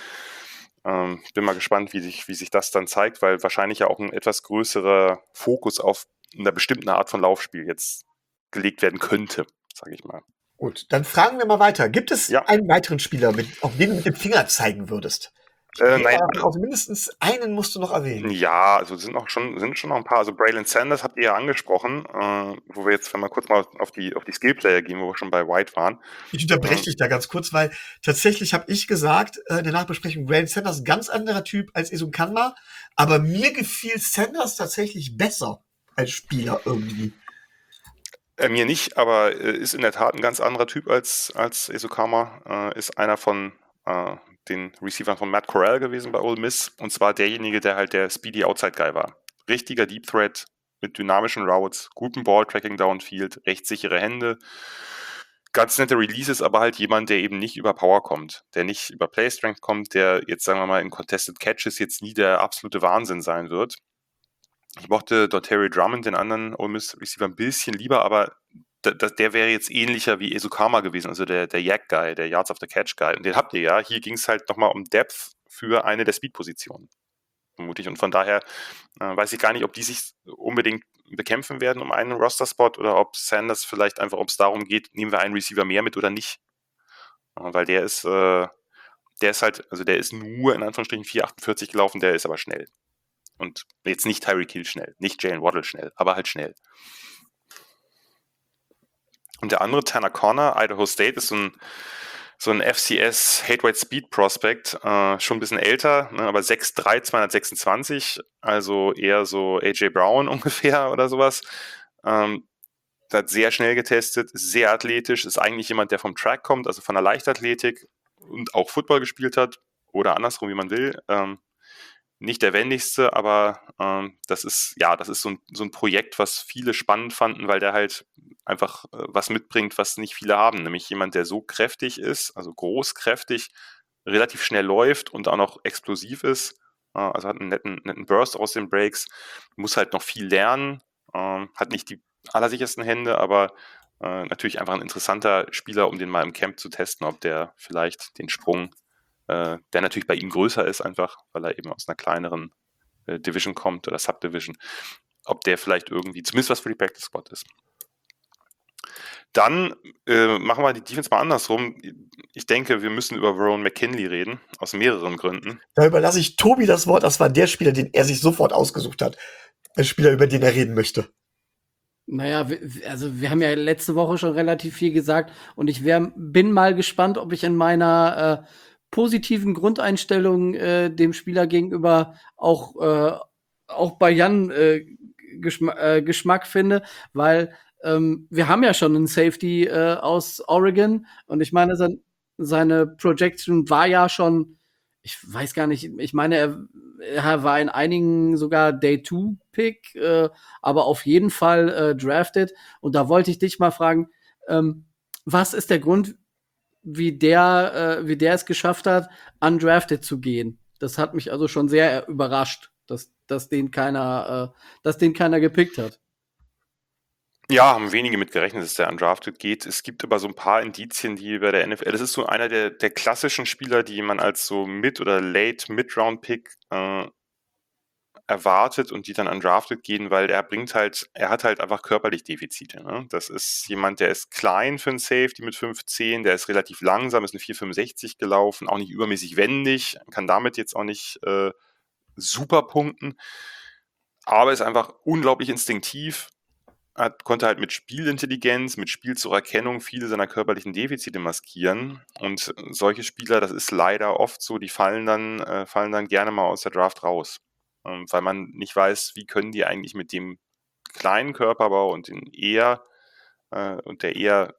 Bin mal gespannt, wie sich das dann zeigt, weil wahrscheinlich ja auch ein etwas größerer Fokus auf einer bestimmten Art von Laufspiel jetzt gelegt werden könnte, sage ich mal. Gut, dann fragen wir mal weiter. Gibt es einen weiteren Spieler, auf den du mit dem Finger zeigen würdest? Nein. Auf mindestens einen musst du noch erwähnen. Ja, also sind schon noch ein paar. Also Braylon Sanders habt ihr ja angesprochen, wo wir jetzt, wenn wir kurz mal auf die Skillplayer gehen, wo wir schon bei White waren. Ich unterbreche dich da ganz kurz, weil tatsächlich habe ich gesagt, in der Nachbesprechung, Braylon Sanders ganz anderer Typ als Esunkanma, aber mir gefiel Sanders tatsächlich besser als Spieler irgendwie. Mir nicht, aber ist in der Tat ein ganz anderer Typ als Esukama. Ist einer von den Receivern von Matt Corral gewesen bei Ole Miss. Und zwar derjenige, der halt der Speedy Outside Guy war. Richtiger Deep Threat mit dynamischen Routes, gutem Ball-Tracking downfield, recht sichere Hände. Ganz nette Releases, aber halt jemand, der eben nicht über Power kommt, der nicht über Play-Strength kommt, der jetzt, sagen wir mal, in Contested Catches jetzt nie der absolute Wahnsinn sein wird. Ich mochte Dontarie Drummond, den anderen Ole Miss Receiver, ein bisschen lieber, aber der wäre jetzt ähnlicher wie Esukama gewesen, also der Yak-Guy, der Yards After Catch-Guy. Und den habt ihr ja. Hier ging es halt nochmal um Depth für eine der Speed-Positionen, vermutlich. Und von daher weiß ich gar nicht, ob die sich unbedingt bekämpfen werden um einen Roster-Spot oder ob Sanders vielleicht einfach, ob es darum geht, nehmen wir einen Receiver mehr mit oder nicht. Weil der ist halt, also der ist nur in Anführungsstrichen 4,48 gelaufen, der ist aber schnell. Und jetzt nicht Tyreek Hill schnell, nicht Jalen Waddle schnell, aber halt schnell. Und der andere, Tanner Conner, Idaho State, ist so ein FCS Hate-Weight Speed Prospect, schon ein bisschen älter, ne, aber 6'3", 226, also eher so AJ Brown ungefähr oder sowas. Hat sehr schnell getestet, sehr athletisch, ist eigentlich jemand, der vom Track kommt, also von der Leichtathletik und auch Football gespielt hat oder andersrum, wie man will. Nicht der wendigste, aber das ist so ein Projekt, was viele spannend fanden, weil der halt einfach was mitbringt, was nicht viele haben, nämlich jemand, der so kräftig ist, also groß, kräftig, relativ schnell läuft und auch noch explosiv ist, also hat einen netten Burst aus den Breaks, muss halt noch viel lernen, hat nicht die allersichersten Hände, aber natürlich einfach ein interessanter Spieler, um den mal im Camp zu testen, ob der vielleicht den Sprung, der natürlich bei ihm größer ist einfach, weil er eben aus einer kleineren Division kommt oder Subdivision, ob der vielleicht irgendwie zumindest was für die Practice Squad ist. Dann machen wir die Defense mal andersrum. Ich denke, wir müssen über Verone McKinley reden, aus mehreren Gründen. Da überlasse ich Tobi das Wort. Das war der Spieler, den er sich sofort ausgesucht hat. Ein Spieler, über den er reden möchte. Naja, wir haben ja letzte Woche schon relativ viel gesagt und ich bin mal gespannt, ob ich in meiner positiven Grundeinstellung dem Spieler gegenüber auch bei Jan Geschmack finde, weil wir haben ja schon einen Safety aus Oregon und ich meine, seine Projection war ja schon, ich weiß gar nicht, ich meine, er war in einigen sogar Day-2-Pick, aber auf jeden Fall drafted. Und da wollte ich dich mal fragen, was ist der Grund, wie der es geschafft hat, undrafted zu gehen. Das hat mich also schon sehr überrascht, dass den keiner gepickt hat. Ja, haben wenige mit gerechnet, dass der undrafted geht. Es gibt aber so ein paar Indizien, die bei der NFL, das ist so einer der klassischen Spieler, die man als so oder Late-Mid-Round-Pick erwartet und die dann undrafted gehen, weil er hat halt einfach körperlich Defizite. Ne? Das ist jemand, der ist klein für einen Safety mit 5'10", der ist relativ langsam, ist eine 4,65 gelaufen, auch nicht übermäßig wendig, kann damit jetzt auch nicht super punkten, aber ist einfach unglaublich instinktiv, konnte halt mit Spielintelligenz, mit Spielzurerkennung viele seiner körperlichen Defizite maskieren. Und solche Spieler, das ist leider oft so, die fallen dann gerne mal aus der Draft raus. Weil man nicht weiß, wie können die eigentlich mit dem kleinen Körperbau und der eher,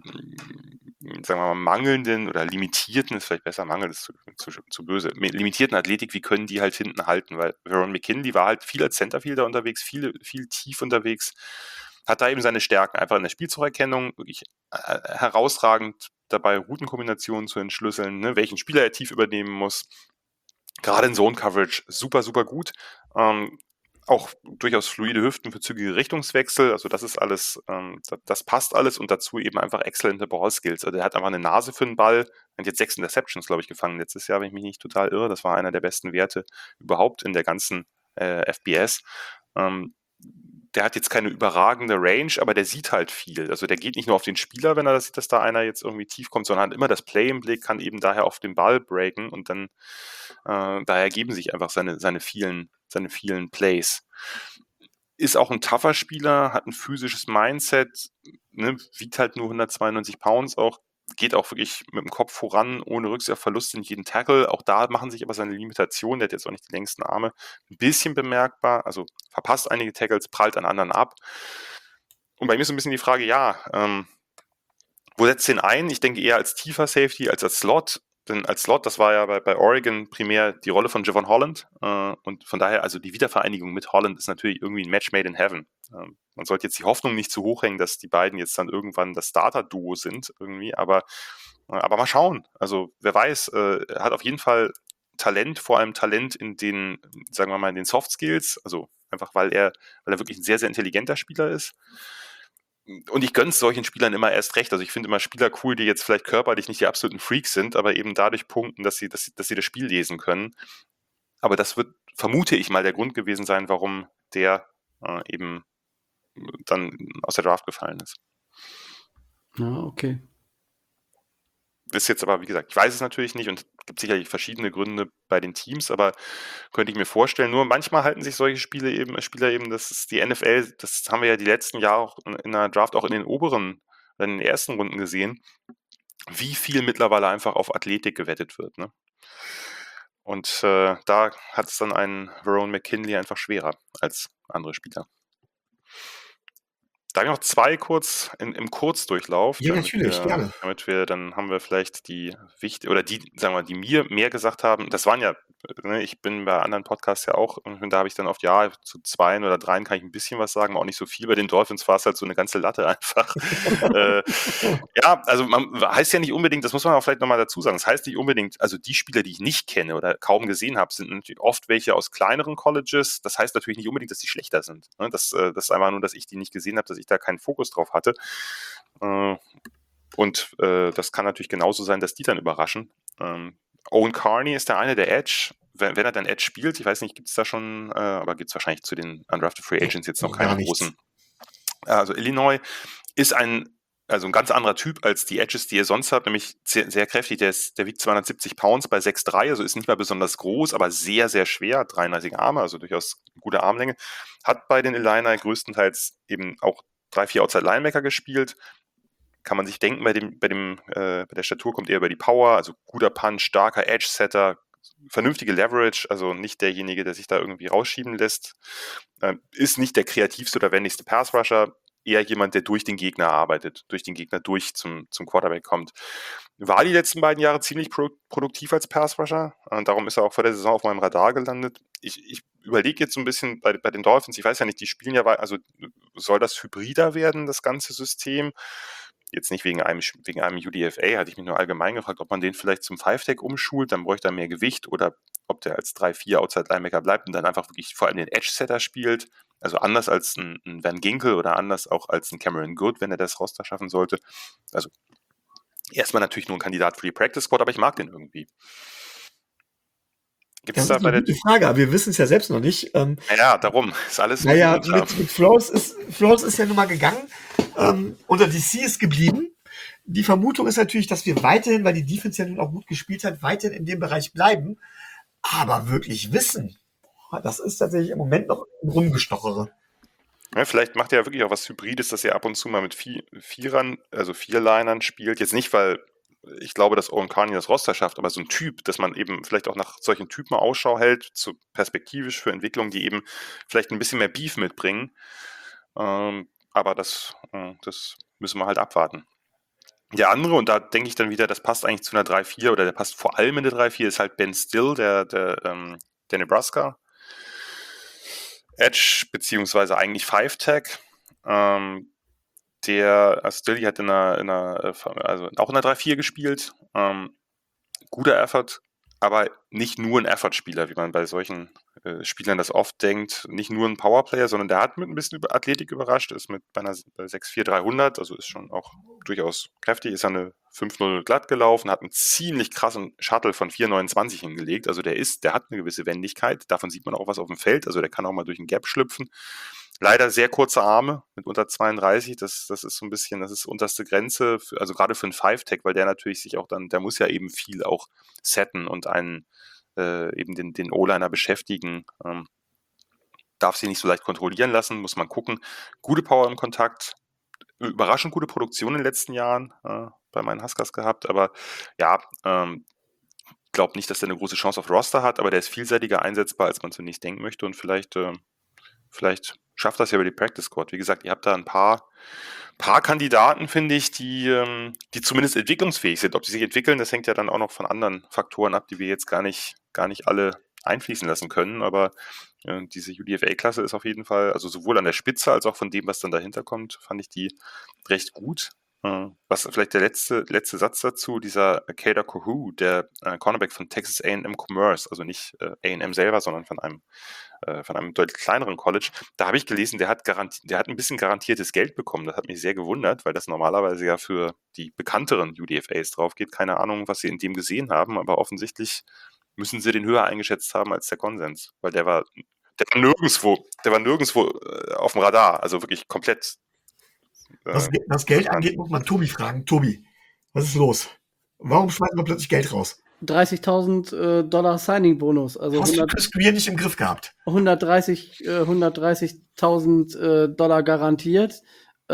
sagen wir mal, mangelnden oder limitierten, ist vielleicht besser, Mangel ist zu böse, limitierten Athletik, wie können die halt hinten halten? Weil Verone McKinley war halt viel als Centerfielder unterwegs, viel tief unterwegs, hat da eben seine Stärken, einfach in der Spielzurerkennung, wirklich herausragend dabei, Routenkombinationen zu entschlüsseln, ne, welchen Spieler er tief übernehmen muss. Gerade in Zone-Coverage super, super gut. Auch durchaus fluide Hüften für zügige Richtungswechsel, also das ist alles, das passt alles und dazu eben einfach exzellente Ballskills. Also er hat einfach eine Nase für den Ball, hat jetzt 6 Interceptions, glaube ich, gefangen letztes Jahr, wenn ich mich nicht total irre. Das war einer der besten Werte überhaupt in der ganzen FBS. Der hat jetzt keine überragende Range, aber der sieht halt viel. Also der geht nicht nur auf den Spieler, wenn er das sieht, dass da einer jetzt irgendwie tief kommt, sondern hat immer das Play im Blick, kann eben daher auf den Ball breaken und dann daher ergeben sich einfach seine vielen Plays. Ist auch ein tougher Spieler, hat ein physisches Mindset, ne, wiegt halt nur 192 Pounds auch, geht auch wirklich mit dem Kopf voran, ohne Rücksicht auf Verluste in jeden Tackle. Auch da machen sich aber seine Limitationen, der hat jetzt auch nicht die längsten Arme, ein bisschen bemerkbar, also verpasst einige Tackles, prallt an anderen ab. Und bei mir ist so ein bisschen die Frage, wo setzt den ein? Ich denke eher als tiefer Safety als Slot. Denn als Slot, das war ja bei Oregon primär die Rolle von Javon Holland. Und von daher, also die Wiedervereinigung mit Holland ist natürlich irgendwie ein Match made in heaven. Man sollte jetzt die Hoffnung nicht zu hoch hängen, dass die beiden jetzt dann irgendwann das Starter-Duo sind irgendwie. Aber mal schauen. Also wer weiß, er hat auf jeden Fall Talent, vor allem Talent in den, sagen wir mal, in den Soft Skills. Also einfach, weil er wirklich ein sehr, sehr intelligenter Spieler ist. Und ich gönn's solchen Spielern immer erst recht. Also ich finde immer Spieler cool, die jetzt vielleicht körperlich nicht die absoluten Freaks sind, aber eben dadurch punkten, dass sie das Spiel lesen können. Aber das wird, vermute ich mal, der Grund gewesen sein, warum der eben dann aus der Draft gefallen ist. Ja, okay. Ist jetzt aber, wie gesagt, ich weiß es natürlich nicht und es gibt sicherlich verschiedene Gründe bei den Teams, aber könnte ich mir vorstellen, nur manchmal halten sich solche Spieler eben, das ist die NFL, das haben wir ja die letzten Jahre auch in der Draft auch in den in den ersten Runden gesehen, wie viel mittlerweile einfach auf Athletik gewettet wird. Ne? Und da hat es dann einen Verone McKinley einfach schwerer als andere Spieler. Da habe ich noch 2 kurz im Kurzdurchlauf. Ja, natürlich, gerne. Dann haben wir vielleicht die sagen wir, die mir mehr gesagt haben. Das waren ja, ne, ich bin bei anderen Podcasts ja auch, und da habe ich dann oft, zu 2 oder 3 kann ich ein bisschen was sagen, aber auch nicht so viel. Bei den Dolphins war es halt so eine ganze Latte einfach. Also heißt ja nicht unbedingt, das muss man auch vielleicht nochmal dazu sagen, das heißt nicht unbedingt, also die Spieler, die ich nicht kenne oder kaum gesehen habe, sind natürlich oft welche aus kleineren Colleges. Das heißt natürlich nicht unbedingt, dass die schlechter sind. Ne? Das ist einfach nur, dass ich die nicht gesehen habe, dass ich da keinen Fokus drauf hatte. Und das kann natürlich genauso sein, dass die dann überraschen. Owen Carney ist der eine, der Edge. Wenn er dann Edge spielt, ich weiß nicht, gibt es da schon, aber gibt es wahrscheinlich zu den Undrafted Free Agents jetzt noch keine großen. Also Illinois ist ein ganz anderer Typ als die Edges, die er sonst hat, nämlich sehr, sehr kräftig. Der wiegt 270 Pounds bei 6'3", also ist nicht mal besonders groß, aber sehr, sehr schwer, 33 Arme, also durchaus gute Armlänge. Hat bei den Illini größtenteils eben auch 3-4 Outside Linebacker gespielt. Kann man sich denken, bei der Statur kommt er über die Power, also guter Punch, starker Edge-Setter, vernünftige Leverage, also nicht derjenige, der sich da irgendwie rausschieben lässt. Ist nicht der kreativste oder wendigste Pass-Rusher, eher jemand, der durch den Gegner arbeitet, durch den Gegner zum Quarterback kommt. War die letzten beiden Jahre ziemlich produktiv als Pass-Rusher, und darum ist er auch vor der Saison auf meinem Radar gelandet. Ich überlege jetzt so ein bisschen bei den Dolphins, ich weiß ja nicht, die spielen ja, also soll das hybrider werden, das ganze System? jetzt nicht wegen einem UDFA, hatte ich mich nur allgemein gefragt, ob man den vielleicht zum 5-Tech umschult, dann bräuchte er mehr Gewicht, oder ob der als 3-4 Outside-Linebacker bleibt und dann einfach wirklich vor allem den Edge-Setter spielt. Also anders als ein Van Ginkel oder anders auch als ein Cameron Good, wenn er das Roster schaffen sollte. Also erstmal natürlich nur ein Kandidat für die Practice Squad, aber ich mag den irgendwie. Das ist eine gute Frage, aber wir wissen es ja selbst noch nicht. Ja, darum ist alles. Naja, mit Flores ist ja nun mal gegangen. Unser DC ist geblieben. Die Vermutung ist natürlich, dass wir weiterhin, weil die Defense ja nun auch gut gespielt hat, weiterhin in dem Bereich bleiben. Aber wirklich wissen, das ist tatsächlich im Moment noch ein Rumgestochere. Ja, vielleicht macht er ja wirklich auch was Hybrides, dass er ab und zu mal mit Vierern, also Vierlinern spielt. Jetzt nicht, weil ich glaube, dass Owen Carney das Roster schafft, aber so ein Typ, dass man eben vielleicht auch nach solchen Typen Ausschau hält, perspektivisch für Entwicklungen, die eben vielleicht ein bisschen mehr Beef mitbringen. Aber das müssen wir halt abwarten. Der andere, und da denke ich dann wieder, das passt eigentlich zu einer 3-4 oder der passt vor allem in der 3-4, ist halt Ben Still, der Nebraska Edge, beziehungsweise eigentlich 5-Tech. Der Still hat also auch in der 3-4 gespielt. Guter Effort, aber nicht nur ein Effort-Spieler, wie man bei solchen Spielern das oft denkt. Nicht nur ein Powerplayer, sondern der hat mit ein bisschen Athletik überrascht, ist bei 6'4", 300, also ist schon auch durchaus kräftig, ist eine 5-0 glatt gelaufen, hat einen ziemlich krassen Shuttle von 4,29 hingelegt, also der hat eine gewisse Wendigkeit, davon sieht man auch was auf dem Feld, also der kann auch mal durch ein Gap schlüpfen. Leider sehr kurze Arme mit unter 32, das ist so ein bisschen, das ist unterste Grenze, also gerade für einen 5-Tech, weil der natürlich sich auch dann, der muss ja eben viel auch setten und eben den O-Liner beschäftigen. Darf sie nicht so leicht kontrollieren lassen, muss man gucken. Gute Power im Kontakt, überraschend gute Produktion in den letzten Jahren bei meinen Huskers gehabt, aber ja, glaube nicht, dass der eine große Chance auf Roster hat, aber der ist vielseitiger einsetzbar, als man zunächst denken möchte und vielleicht schafft das ja über die Practice Squad. Wie gesagt, ihr habt da ein paar Kandidaten, finde ich, die zumindest entwicklungsfähig sind. Ob sie sich entwickeln, das hängt ja dann auch noch von anderen Faktoren ab, die wir jetzt gar nicht alle einfließen lassen können. Aber diese UDFA-Klasse ist auf jeden Fall, also sowohl an der Spitze als auch von dem, was dann dahinter kommt, fand ich die recht gut. Was vielleicht der letzte Satz dazu, dieser Kader Kohou, der Cornerback von Texas A&M Commerce, also nicht A&M selber, sondern von einem deutlich kleineren College, da habe ich gelesen, der hat ein bisschen garantiertes Geld bekommen. Das hat mich sehr gewundert, weil das normalerweise ja für die bekannteren UDFAs drauf geht. Keine Ahnung, was sie in dem gesehen haben, aber offensichtlich müssen sie den höher eingeschätzt haben als der Konsens, weil der war nirgendwo auf dem Radar, also wirklich komplett. Was Geld angeht, muss man Tobi fragen. Tobi, was ist los? Warum schmeißen wir plötzlich Geld raus? $30.000 Signing-Bonus. Also hast du Chris Greer nicht im Griff gehabt? 130.000 garantiert.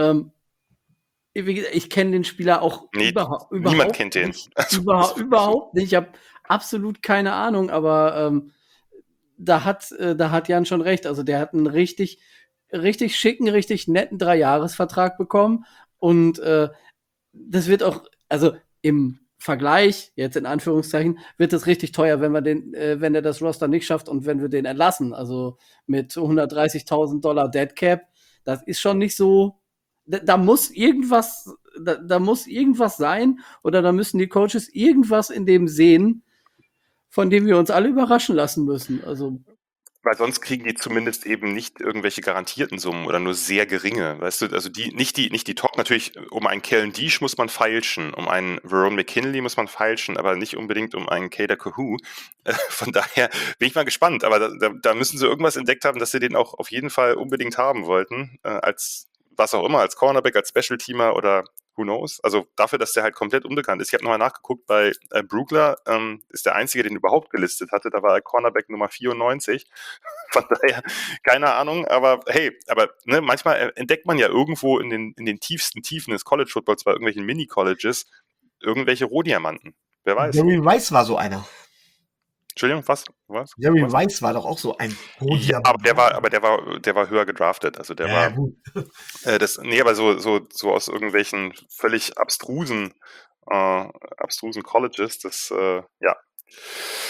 Ich kenne den Spieler auch überhaupt nicht. Niemand kennt den. Überhaupt nicht. Ich habe absolut keine Ahnung, aber da hat Jan schon recht. Also der hat einen richtig schicken, richtig netten 3-Jahres-Vertrag bekommen und das wird auch, also im Vergleich, jetzt in Anführungszeichen, wird es richtig teuer, wenn er das Roster nicht schafft und wenn wir den entlassen. Also mit $130.000 Dead Cap, das ist schon nicht so. Da muss irgendwas sein oder da müssen die Coaches irgendwas in dem sehen, von dem wir uns alle überraschen lassen müssen. Also weil sonst kriegen die zumindest eben nicht irgendwelche garantierten Summen oder nur sehr geringe. Weißt du, also nicht die Top, natürlich um einen Kellen Diesch muss man feilschen, um einen Verone McKinley muss man feilschen, aber nicht unbedingt um einen Kader Kohou. Von daher bin ich mal gespannt, aber da müssen sie irgendwas entdeckt haben, dass sie den auch auf jeden Fall unbedingt haben wollten, als was auch immer, als Cornerback, als Special-Teamer oder who knows? Also dafür, dass der halt komplett unbekannt ist. Ich habe nochmal nachgeguckt, bei Brugler ist der Einzige, den überhaupt gelistet hatte. Da war er Cornerback Nummer 94. Von daher, keine Ahnung, aber hey, manchmal entdeckt man ja irgendwo in den tiefsten Tiefen des College-Footballs bei irgendwelchen Mini-Colleges irgendwelche Rohdiamanten. Wer weiß. Jerry Rice war so einer. Entschuldigung, was? Jerry Rice war doch auch so ein ja, aber der war höher gedraftet. Also der war gut. aber so aus irgendwelchen völlig abstrusen Colleges, das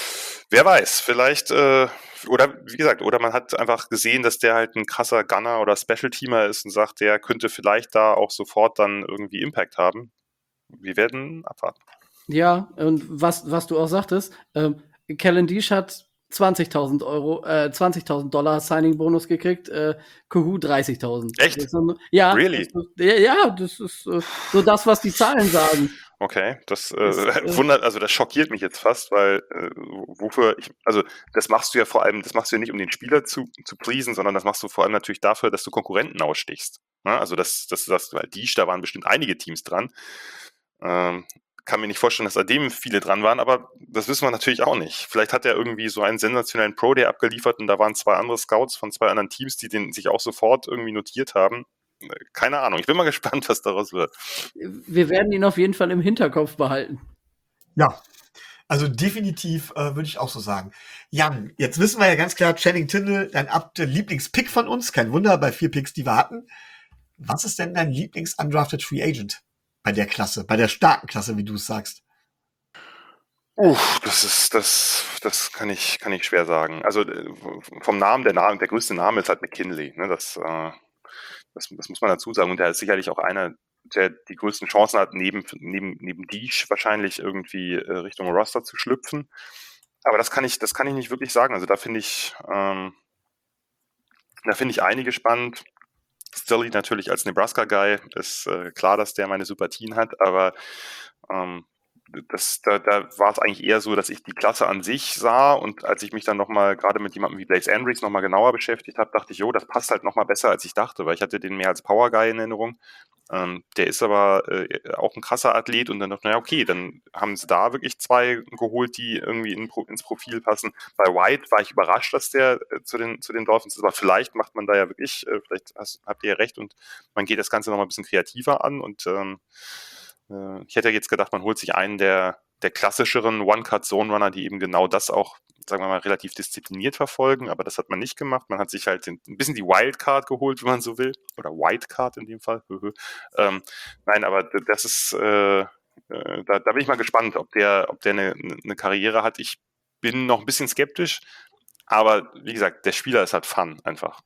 Wer weiß, vielleicht, oder wie gesagt, oder man hat einfach gesehen, dass der halt ein krasser Gunner oder Special-Teamer ist und sagt, der könnte vielleicht da auch sofort dann irgendwie Impact haben. Wir werden abwarten. Ja, und was du auch sagtest, Cavendish hat 20.000 Dollar Signing-Bonus gekriegt, Kuhu 30.000. Echt? Ja, Really? das ist so das, was die Zahlen sagen. Okay, das Ist, wundert, also das schockiert mich jetzt fast, weil also das machst du ja vor allem, das machst du ja nicht, um den Spieler zu pleasen, sondern das machst du vor allem natürlich dafür, dass du Konkurrenten ausstichst. Ne? Also das sagst du halt, da waren bestimmt einige Teams dran. Kann mir nicht vorstellen, dass da dem viele dran waren, aber das wissen wir natürlich auch nicht. Vielleicht hat er irgendwie so einen sensationellen Pro Day abgeliefert und da waren 2 andere Scouts von 2 anderen Teams, die den sich auch sofort irgendwie notiert haben. Keine Ahnung. Ich bin mal gespannt, was daraus wird. wir werden ihn auf jeden Fall im Hinterkopf behalten. Ja, also definitiv würde ich auch so sagen. Jan, jetzt wissen wir ja ganz klar, Channing Tindall, dein Lieblingspick von uns. Kein Wunder, bei 4 Picks, die wir hatten. Was ist denn dein Lieblings-Undrafted Free Agent bei der Klasse, bei der starken Klasse, wie du es sagst? Das kann ich schwer sagen. Also vom Namen, der größte Name ist halt McKinley. Ne? Das muss man dazu sagen. Und der ist sicherlich auch einer, der die größten Chancen hat, neben Deesh wahrscheinlich irgendwie Richtung Roster zu schlüpfen. Aber das kann ich nicht wirklich sagen. Also da finde ich einige spannend. Stilly natürlich als Nebraska-Guy ist klar, dass der meine Sympathien hat, aber da war es eigentlich eher so, dass ich die Klasse an sich sah und als ich mich dann nochmal gerade mit jemandem wie Blaze Andrix nochmal genauer beschäftigt habe, dachte ich, jo, das passt halt nochmal besser, als ich dachte, weil ich hatte den mehr als Power Guy in Erinnerung. Der ist aber auch ein krasser Athlet und dann dachte ich, naja, okay, dann haben sie da wirklich 2 geholt, die irgendwie ins Profil passen. Bei White war ich überrascht, dass der zu den Dolphins ist, aber vielleicht macht man da ja wirklich, vielleicht habt ihr ja recht und man geht das Ganze nochmal ein bisschen kreativer an und ich hätte jetzt gedacht, man holt sich einen der klassischeren One-Cut-Zone-Runner, die eben genau das auch, sagen wir mal, relativ diszipliniert verfolgen, aber das hat man nicht gemacht. Man hat sich halt ein bisschen die Wildcard geholt, wenn man so will, oder Whitecard in dem Fall. Nein, aber das ist, da bin ich mal gespannt, ob der eine Karriere hat. Ich bin noch ein bisschen skeptisch, aber wie gesagt, der Spieler ist halt Fun einfach.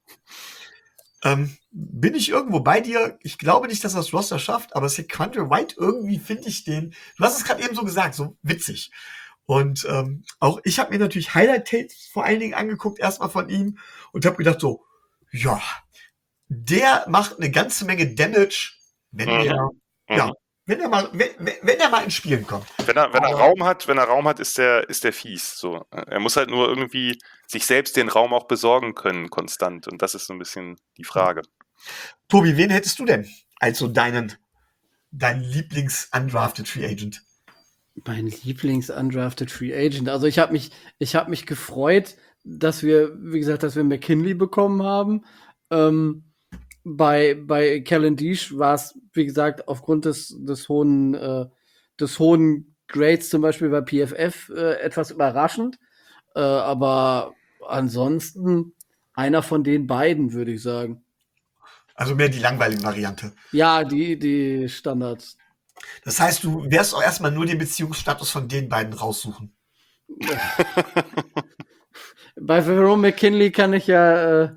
Bin ich irgendwo bei dir? Ich glaube nicht, dass er das Roster schafft, aber Sequandre White, irgendwie finde ich den, du hast es gerade eben so gesagt, so witzig. Und auch ich habe mir natürlich Highlight-Tapes vor allen Dingen angeguckt, erstmal von ihm, und habe gedacht so, ja, der macht eine ganze Menge Damage, wenn ja, wenn er mal ins Spielen kommt. Wenn er Raum hat, ist der fies. So. Er muss halt nur irgendwie sich selbst den Raum auch besorgen können, konstant. Und das ist so ein bisschen die Frage. Tobi, wen hättest du denn als so dein Lieblings-Undrafted Free Agent? Mein Lieblings-Undrafted Free Agent. Also ich habe mich gefreut, dass wir McKinley bekommen haben. Bei Cavendish war es, wie gesagt, aufgrund des hohen Grades zum Beispiel bei PFF etwas überraschend. Aber ansonsten einer von den beiden, würde ich sagen. Also mehr die langweilige Variante. Ja, die Standards. Das heißt, du wirst auch erstmal nur den Beziehungsstatus von den beiden raussuchen. Bei Verone McKinley kann ich ja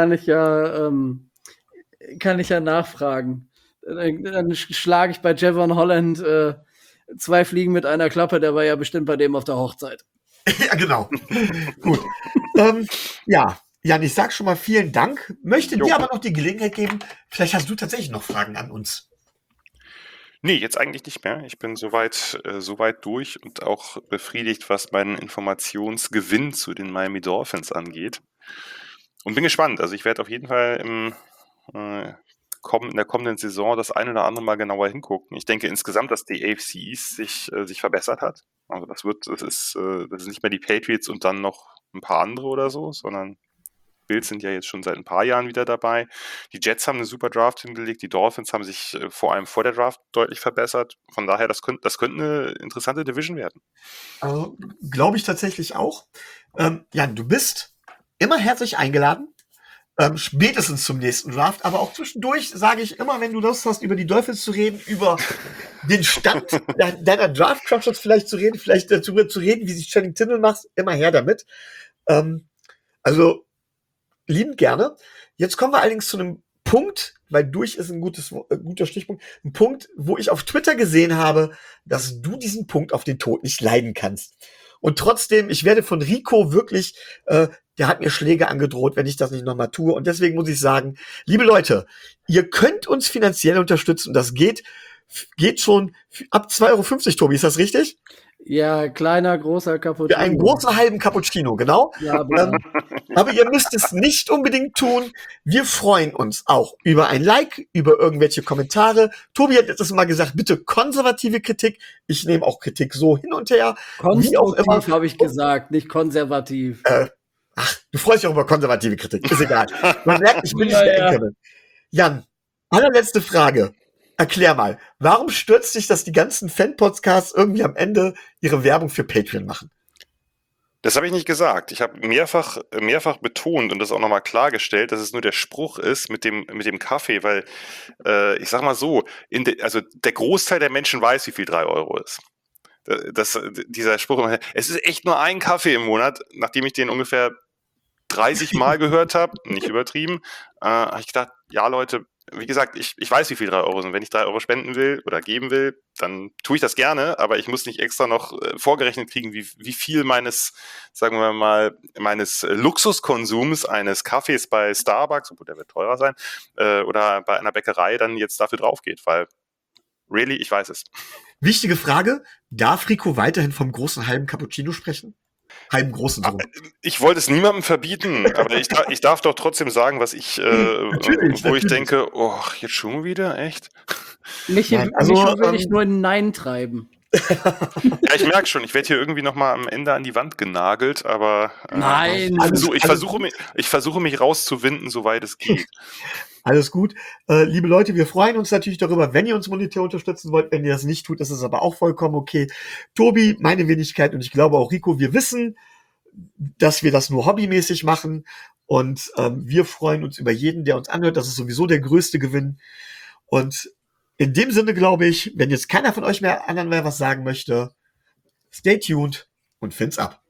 nachfragen. Dann schlage ich bei Javon Holland 2 Fliegen mit einer Klappe, der war ja bestimmt bei dem auf der Hochzeit. Ja, genau. Gut. Ja, Jan, ich sag schon mal vielen Dank. Möchte dir aber noch die Gelegenheit geben, vielleicht hast du tatsächlich noch Fragen an uns. Nee, jetzt eigentlich nicht mehr. Ich bin soweit durch und auch befriedigt, was meinen Informationsgewinn zu den Miami Dolphins angeht. Und bin gespannt. Also ich werde auf jeden Fall in der kommenden Saison das ein oder andere Mal genauer hingucken. Ich denke insgesamt, dass die AFC East sich verbessert hat. Also das ist nicht mehr die Patriots und dann noch ein paar andere oder so, sondern Bills sind ja jetzt schon seit ein paar Jahren wieder dabei. Die Jets haben eine super Draft hingelegt. Die Dolphins haben sich vor allem vor der Draft deutlich verbessert. Von daher, das könnte eine interessante Division werden. Also, glaube ich tatsächlich auch. Jan, du bist immer herzlich eingeladen. Spätestens zum nächsten Draft, aber auch zwischendurch sage ich immer, wenn du Lust hast, über die Dolphins zu reden, über den Stand deiner Draft-Crunches vielleicht zu reden, vielleicht darüber zu reden, wie sich Channing Tindall macht, immer her damit. Also, liebend gerne. Jetzt kommen wir allerdings zu einem Punkt, weil durch ist ein guter Stichpunkt, ein Punkt, wo ich auf Twitter gesehen habe, dass du diesen Punkt auf den Tod nicht leiden kannst. Und trotzdem, ich werde von Rico wirklich, der hat mir Schläge angedroht, wenn ich das nicht nochmal tue. Und deswegen muss ich sagen, liebe Leute, ihr könnt uns finanziell unterstützen. Das geht schon ab 2,50 €, Tobi, ist das richtig? Ja, kleiner, großer Cappuccino. Für einen großen halben Cappuccino, genau. Ja, bitte. Aber ihr müsst es nicht unbedingt tun. Wir freuen uns auch über ein Like, über irgendwelche Kommentare. Tobi hat letztes Mal gesagt, bitte konservative Kritik. Ich nehme auch Kritik so hin und her. Wie auch immer. Konstruktiv habe ich gesagt, nicht konservativ. Du freust dich auch über konservative Kritik. Ist egal. Man merkt, ich bin nicht Ja, der ja. Enkelmann. Jan, allerletzte Frage. Erklär mal, warum stürzt dich, dass die ganzen Fan-Podcasts irgendwie am Ende ihre Werbung für Patreon machen? Das habe ich nicht gesagt. Ich habe mehrfach betont und das auch nochmal klargestellt, dass es nur der Spruch ist mit dem Kaffee, weil ich sag mal so, also der Großteil der Menschen weiß, wie viel 3 € ist. Dieser Spruch, es ist echt nur ein Kaffee im Monat, nachdem ich den ungefähr 30 Mal gehört habe, nicht übertrieben, habe ich gedacht, ja Leute, wie gesagt, ich weiß, wie viel 3 € sind. Wenn ich 3 € spenden will oder geben will, dann tue ich das gerne, aber ich muss nicht extra noch vorgerechnet kriegen, wie viel meines, sagen wir mal, meines Luxuskonsums eines Kaffees bei Starbucks, obwohl der wird teurer sein, oder bei einer Bäckerei dann jetzt dafür drauf geht, weil really, ich weiß es. Wichtige Frage, darf Rico weiterhin vom großen halben Cappuccino sprechen? Halben großen so. Ich wollte es niemandem verbieten, aber ich darf doch trotzdem sagen, was ich, wo ich denke, oh, jetzt schon wieder, echt? Mich will ich nur in Nein treiben. Ja, ich merke schon, ich werde hier irgendwie nochmal am Ende an die Wand genagelt, aber Nein. Ich versuche mich rauszuwinden, soweit es geht. Alles gut. Liebe Leute, wir freuen uns natürlich darüber, wenn ihr uns monetär unterstützen wollt. Wenn ihr das nicht tut, ist es aber auch vollkommen okay. Tobi, meine Wenigkeit und ich glaube auch Rico, wir wissen, dass wir das nur hobbymäßig machen und wir freuen uns über jeden, der uns anhört. Das ist sowieso der größte Gewinn. Und in dem Sinne glaube ich, wenn jetzt keiner von euch mehr anderen was sagen möchte, stay tuned und Fins ab.